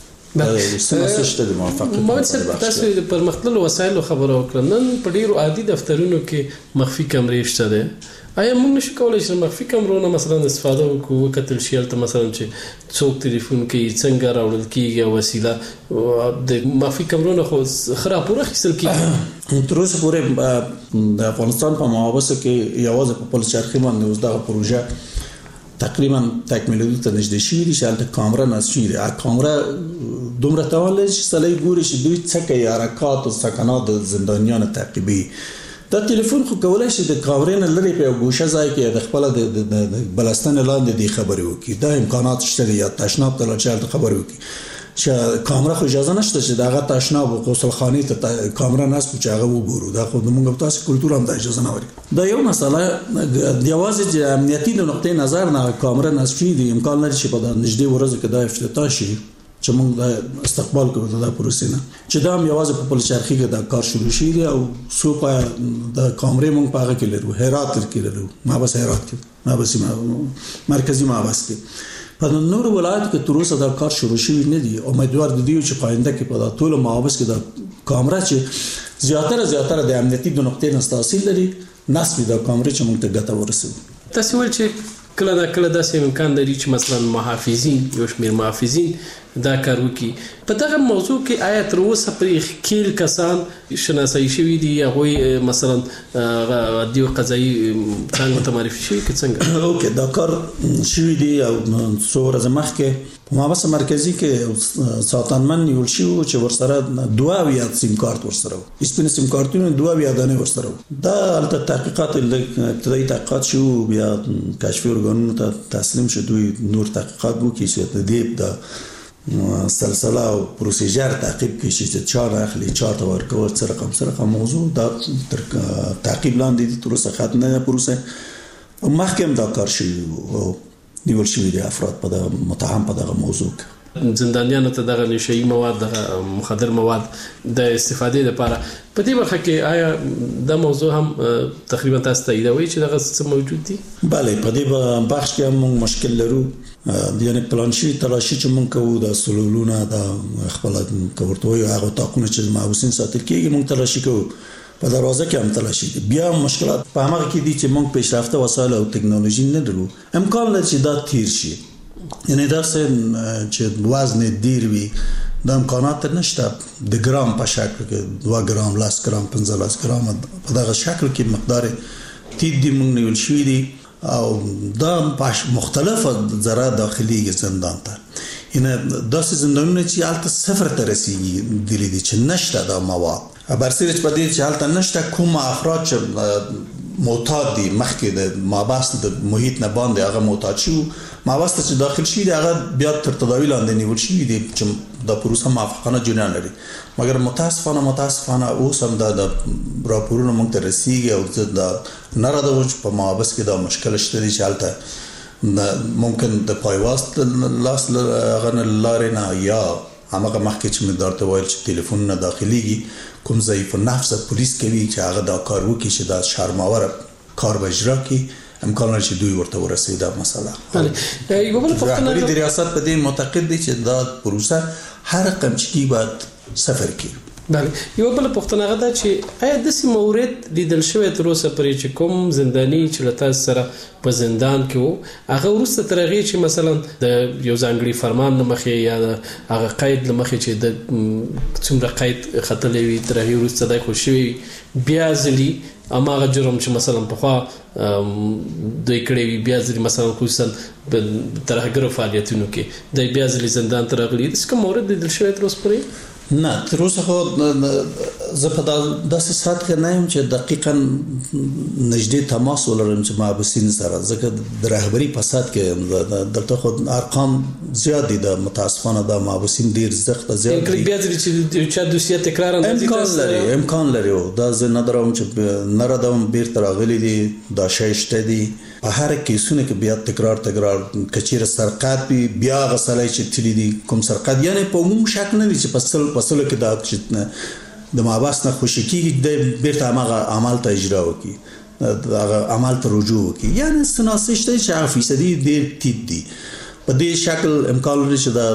محمد صاحب تاسو د پرمختللو وسایلو خبرو وکړه نن په ډیرو عادي دفترونو کې مخفي کمرې شته ده آیا موږ نشو کولای چې مخفي کمرونو مثلا استفاده وکړو کتل شي ته مثلا چې څوک ټلیفون کوي څنګه راوړل کیږي وسیله د مخفي کمرونو خو خراب پوره خسل کیږي
تر اوسه پورې د افغانستان په محافظه کې یوازې په پل چرخي باندې اوس دغه پروژه تقریبا تکمیل ته نږدې شي چې البته کامera نصفي ده کامera دومره توانل چې سړی ګوري چې دوی څه کوي حرکات او سکنات د زندانیانو تعقیبي دا ټلیفون خو کولای شي د کامرې نه لري په ګوشه ځای کې د خپل د بلستان لاندې د خبري وکي دا امکانات شته یا تشناب ته لاچل خبري وکي چې کامera خو اجازه نشته چې داغه تشناب او غسلخانه ته کامera نصب چې هغه وګورو دا خو موږ تاسو کلتور هم د اجازه نه ورکړي دا یو مسله د یوازې د امنیتي نقطې نظر نه کامera نصب دي امکان لري چې په نږدې ورځ کې دا افتتاح شي چې موږ د استقبال کوو د پروسې نه چې دا هم یوازې په پل چرخي کې دا کار شروع شي او سو په د کامرې موږ په هغه کې لرو هرات کې لرو محبس هرات کې محبس مرکزی محبس کې په نور ولایت کې تر اوسه دا کار شروع شوی نه دی امیدوار دي چې پاینده کې په ټول محبس کې دا کامرا چې زیاتره د امنیتي د نقطې نه تحصیل لري نصب دا کامرې چې موږ ته ګټه ورسوي
تاسو ول چې کله داسې امکان لري چې مثلا محافظین یو شمیر محافظین دا کار وکي په دغه موضوع کې آیا تر اوسه پرې خیل کسان شناسایی شوی دي هغه مثلا دیو قضایي څنګه ته معرفي شي کې څنګه
اوکې دا کار شوی دی او څو ورځې مخکې په محبس مرکزی کې ساتنمن یو شی چې ورسره دوه یا سیم کارت ورسره سپین سیم کارتونه دوه یا دانه ورسره دا البته تحقیقات ابتدایي تحقیقات شو بیا کشفي ارګانونو ته تسلیم شو دوی نور تحقیقات وکړي چې د دې د سلسله او پروسیجر تعقیب کړي چې چا راخلي چا ته ورکول څه رقم موضوع دا تر تعقیب لاندې دي تر اوسه ختم نه پروسه محکم دا کار شوی نیول شوی دي افراد په دغه متهم په دغه موضوع
زندانیانو ته دغه نشئی مواد دغه مخدر مواد د استفادې لپاره په دې برخه کې آیا د موضوع هم تقریبا تاسو ته ایدوي چې دغه څه موجود دي
bale په دې بخش کې موږ مشکل لرو یعنی پلانشي تلاشي چې موږ کوو د سلولونه د خپل کورتوي هغه تاکونه چې محبوسین ساتل کېږي موږ تلاشي کوو په دروازه کې هم تلاشي دي بیا مشکلات په هغه کې دي چې موږ پیشرفته وسایل او ټکنالوژي نه لرو امکان لري چې دا تیر شي یعنی دا چې وزن ډیر وي د امکانات نشته د ګرام په شکل کې 2 ګرام 10 ګرام 15 ګرام په دغه شکل کې مقدار تید دی موږ نیول شوی دي او دا په مختلفه ذره داخلي زندان ته ینه داسې زندانونه چې حالت صفر ته رسیږي دي چې نشته دا مواد برسیرچ په دې چې حالت نشته کوم افراد چې معتاد دي مخکې د مابس د محیط نه باندې هغه معتاد شو مابست چې داخل شي هغه بیا تر تداوی لاندې نیول شي دي چې د پروسه موافقانه جریان لري مګر متاسفانه اوس هم د راپورونو موږ ته رسیږي او د ناراضه په مابست کې دا مشکل شته چې حالت ممکن د پایواست لاس غن لارې نه یا هغه مخکې چې مقدار ته وایي چې ټلیفون نه داخليږي کوم ضعیف النفس پولیس کوي چې هغه دا کار وکړي چې دا شرماور کار به اجرا کړي امکان لري چې دوی ورته ورسېږي دا مسله یو بل پوښتنه د ریاست په دې معتقد دي چې دا پروسه هر رقم چې باید سفر کړي
بله یو بل پوښتنه غدا چې آیا د سیمورت لیدل شوی تر اوسه پرې چې کوم زنداني چې لته سره په زندان کې وو هغه ورسته ترغه چې مثلا د یو ځانګړي فرمان لمخې یا هغه قید لمخې چې د څومره قید خطلې وي ترغه ورسته د خوشوي بیا ځلی اما هغه جرم چې مثلا په خوا دوی کړي وي بیا ځلی مثلا خصوصا ترهګر فعالیتونو کې د بیا ځلی زندان ترغلي د کوم مورد لیدل شوی تر اوسه پرې
نه تر اوسه خو زه په داسې سات کې نه یم چې دقیقاً نږدې تماس ولرم چې محبسین سره ځکه د رهبری په سات کې دلته خو ارقام زیات دي د متاسفانه د محبسین ډیر زیات
زیات دي بیا چې چا دوسیه تکرار
امکان لري دا زه نه درم چې نه ردم بیرته راغلي دي دا شی شته دي په هر کیسونه کې بیا تکرار کچیر سرقت بیا غسلای چې تلی دي کوم سرقت یعنی په عموم شک نه دي چې پسله کې دا چې د ماباس نه خوشی کیږي د بیرته هغه عمل ته اجرا وکي هغه عمل ته رجوع وکي یعنی سناسشته چې 100% ډیر تیت دي په دې شکل امکان لري چې دا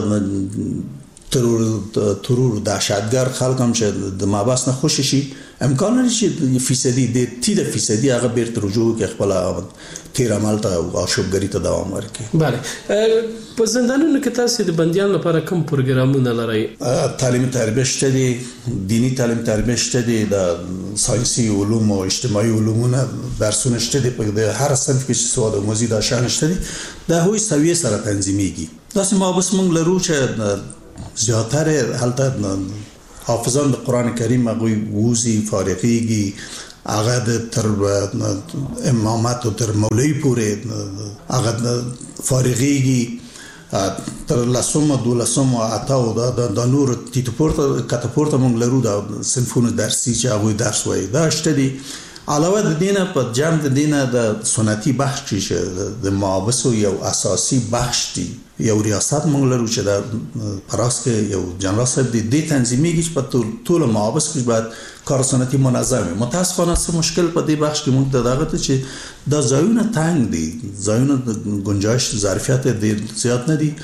ترور د شادګر خلک هم چې د ماباس نه خوشی شي امکان لري چې فیصدي د 30% هغه بیرته رجوع کوي خپل تیر عمل ته او شوبګری ته دوام ورکړي
bale په زندانونو کې تاسو د بنديانو لپاره کوم پروګرامونه لرئ
تعلیم تربیه شته دي دینی تعلیم تربیه شته دي د ساينسي علوم او اجتماعي علومونه درسونه شته دي په هر صنف کې چې سواد او مزید شان شته دي د هوی سویه سره تنظیميږي تاسو ما بس موږ لرو چې زیاتره حالت حافظان د قران کریم هغه ووزي فارغيږي هغه تر امامات او تر مولوی پورې هغه فارغيږي تر لاسومه دولسومه اتاو د نور تیتپورت کتپورت مونږ لرو د صنفونو درسي چې هغه درس وایي دا شته دي علاوه د دینه په جام د دینه د سنتي بخش چې د معابسو یو اساسي بخش دی یو ریاست مونږ لرو چې د پراس کې یو جنرال صاحب د تنظیمي کې په ټول معابس کې بعد کار سنتي منظمه متاسفانه څه مشکل په دې بخش کې مونږ دغه ته چې د ځایونه تنگ دي ځایونه گنجائش ظرفیت ډیر زیات نه دي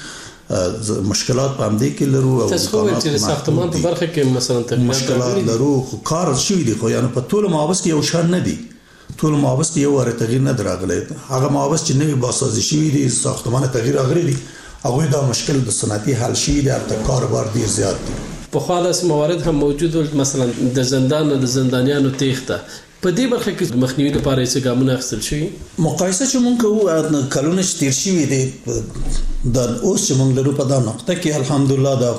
مشکلات په همدې کې لرو
او تاسو چې ساختمان په برخه کې مثلا
مشکلات لرو خو کار شوی دی خو یعنی په ټول معابس کې یو شان نه دي ټول معابس کې یو ور تغییر نه دراغلی هغه معابس چې نوی باسازي شوی دي ساختمان تغییر راغلی دي هغه دا مشکل د صنعتي حل شي د کاروبار ډیر زیات دي
په خو داس موارد هم موجود مثلا د زندان د زندانیانو تیښته په دې برخه کې مخنیوي لپاره څه ګامونه اخیستل شوي
مقایسه چې مونږ کوو کلونه تیر شوي دي د اوس چې مونږ لرو په دا نقطه کې الحمدلله دا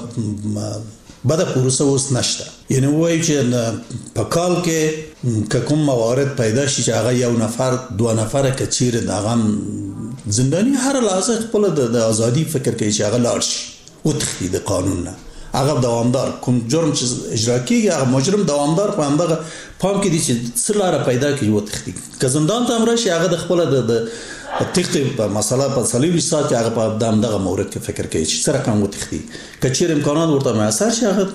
بده پروسه اوس نشته یعنی وایي چې په کال کې کوم موارد پیدا شي چې هغه یو نفر دوه نفر کچیر د هغه زنداني هر لحظه خپل د ازادي فکر کوي چې هغه لاړ شي او تختی د قانون نه هغه دوامدار کوم جرم چې اجرا کیږي هغه مجرم دوامدار په همدغه پام کې دي چې څلاره پیدا کوي او تختی که زندان ته امرشي هغه د خپل د تختی په مسله په صلیبي سات هغه په همدغه مورد کې فکر کوي چې سره کوم تختی کچیر امکانات ورته میسر شي هغه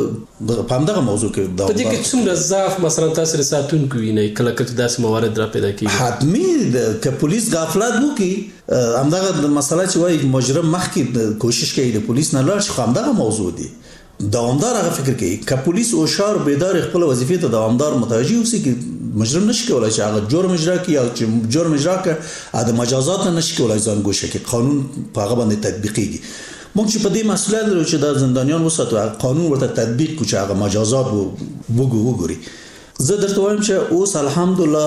په همدغه موضوع کې
په دې کې څومره ضعف مثلا تاسو رساتون کوي نه کله کله داسې موارد را پیدا کیږي
حتمی که پولیس غفلت وکړي همدغه مسله چې وایي مجرم مخکې کوشش کوي د پولیس نه لاړ شي همدغه موضوع دی دوامدار هغه فکر کوي که پولیس او شار بیدار خپل وظیفه ته دوامدار متوجي اوسي چې مجرم نشي کولای چې هغه جرم اجرا کوي او چې جرم اجرا کوي د مجازات نه نشي کولای ځان ګوښه کوي قانون په هغه باندې تطبیقيږي موږ چې په دې مسله لرو چې د زندانیان وساتو قانون ورته تطبیق کوي چې هغه مجازات وګوري زه درته وایم چې اوس الحمدلله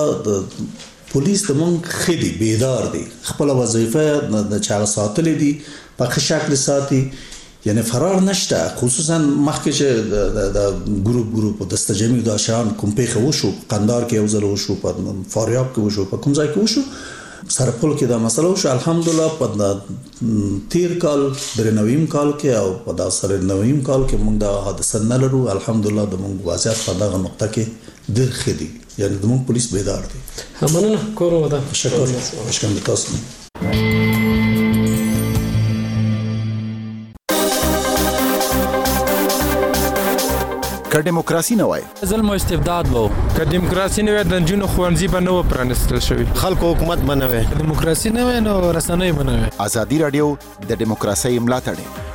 پولیس د مونږ خېدي بیدار دي خپل وظیفه د چا ساتلې دي په ښه شکل ساتي یعنی فرار نشته خصوصا مخکې چې د ګروپ دستجمی د شان کوم پیښه وشو قندار کې یو ځل وشو په فاریاب کې وشو په کوم ځای کې وشو سرپل کې دا مسله شو. الحمدلله په تیر کال د نویم کال کې او په دا سره نویم کال کې موږ دا حادثه نه لرو. الحمدلله د موږ وضعیت په دغه نقطه کې ډېر ښه دي، یعنی د موږ پولیس بیدار دي.
مننه کور ودا
شکر مشکل تاسو.
که دیموکراسي نه وای
ظلم او استبداد وو، که دیموکراسي نه وای د جنونو خوانزي به نه و پرانستل شوی،
خلکو حکومت بنوي،
دیموکراسي نه وای نو رسنۍ بنوي.
ازادي رادیو د دیموکراسي ملاتړ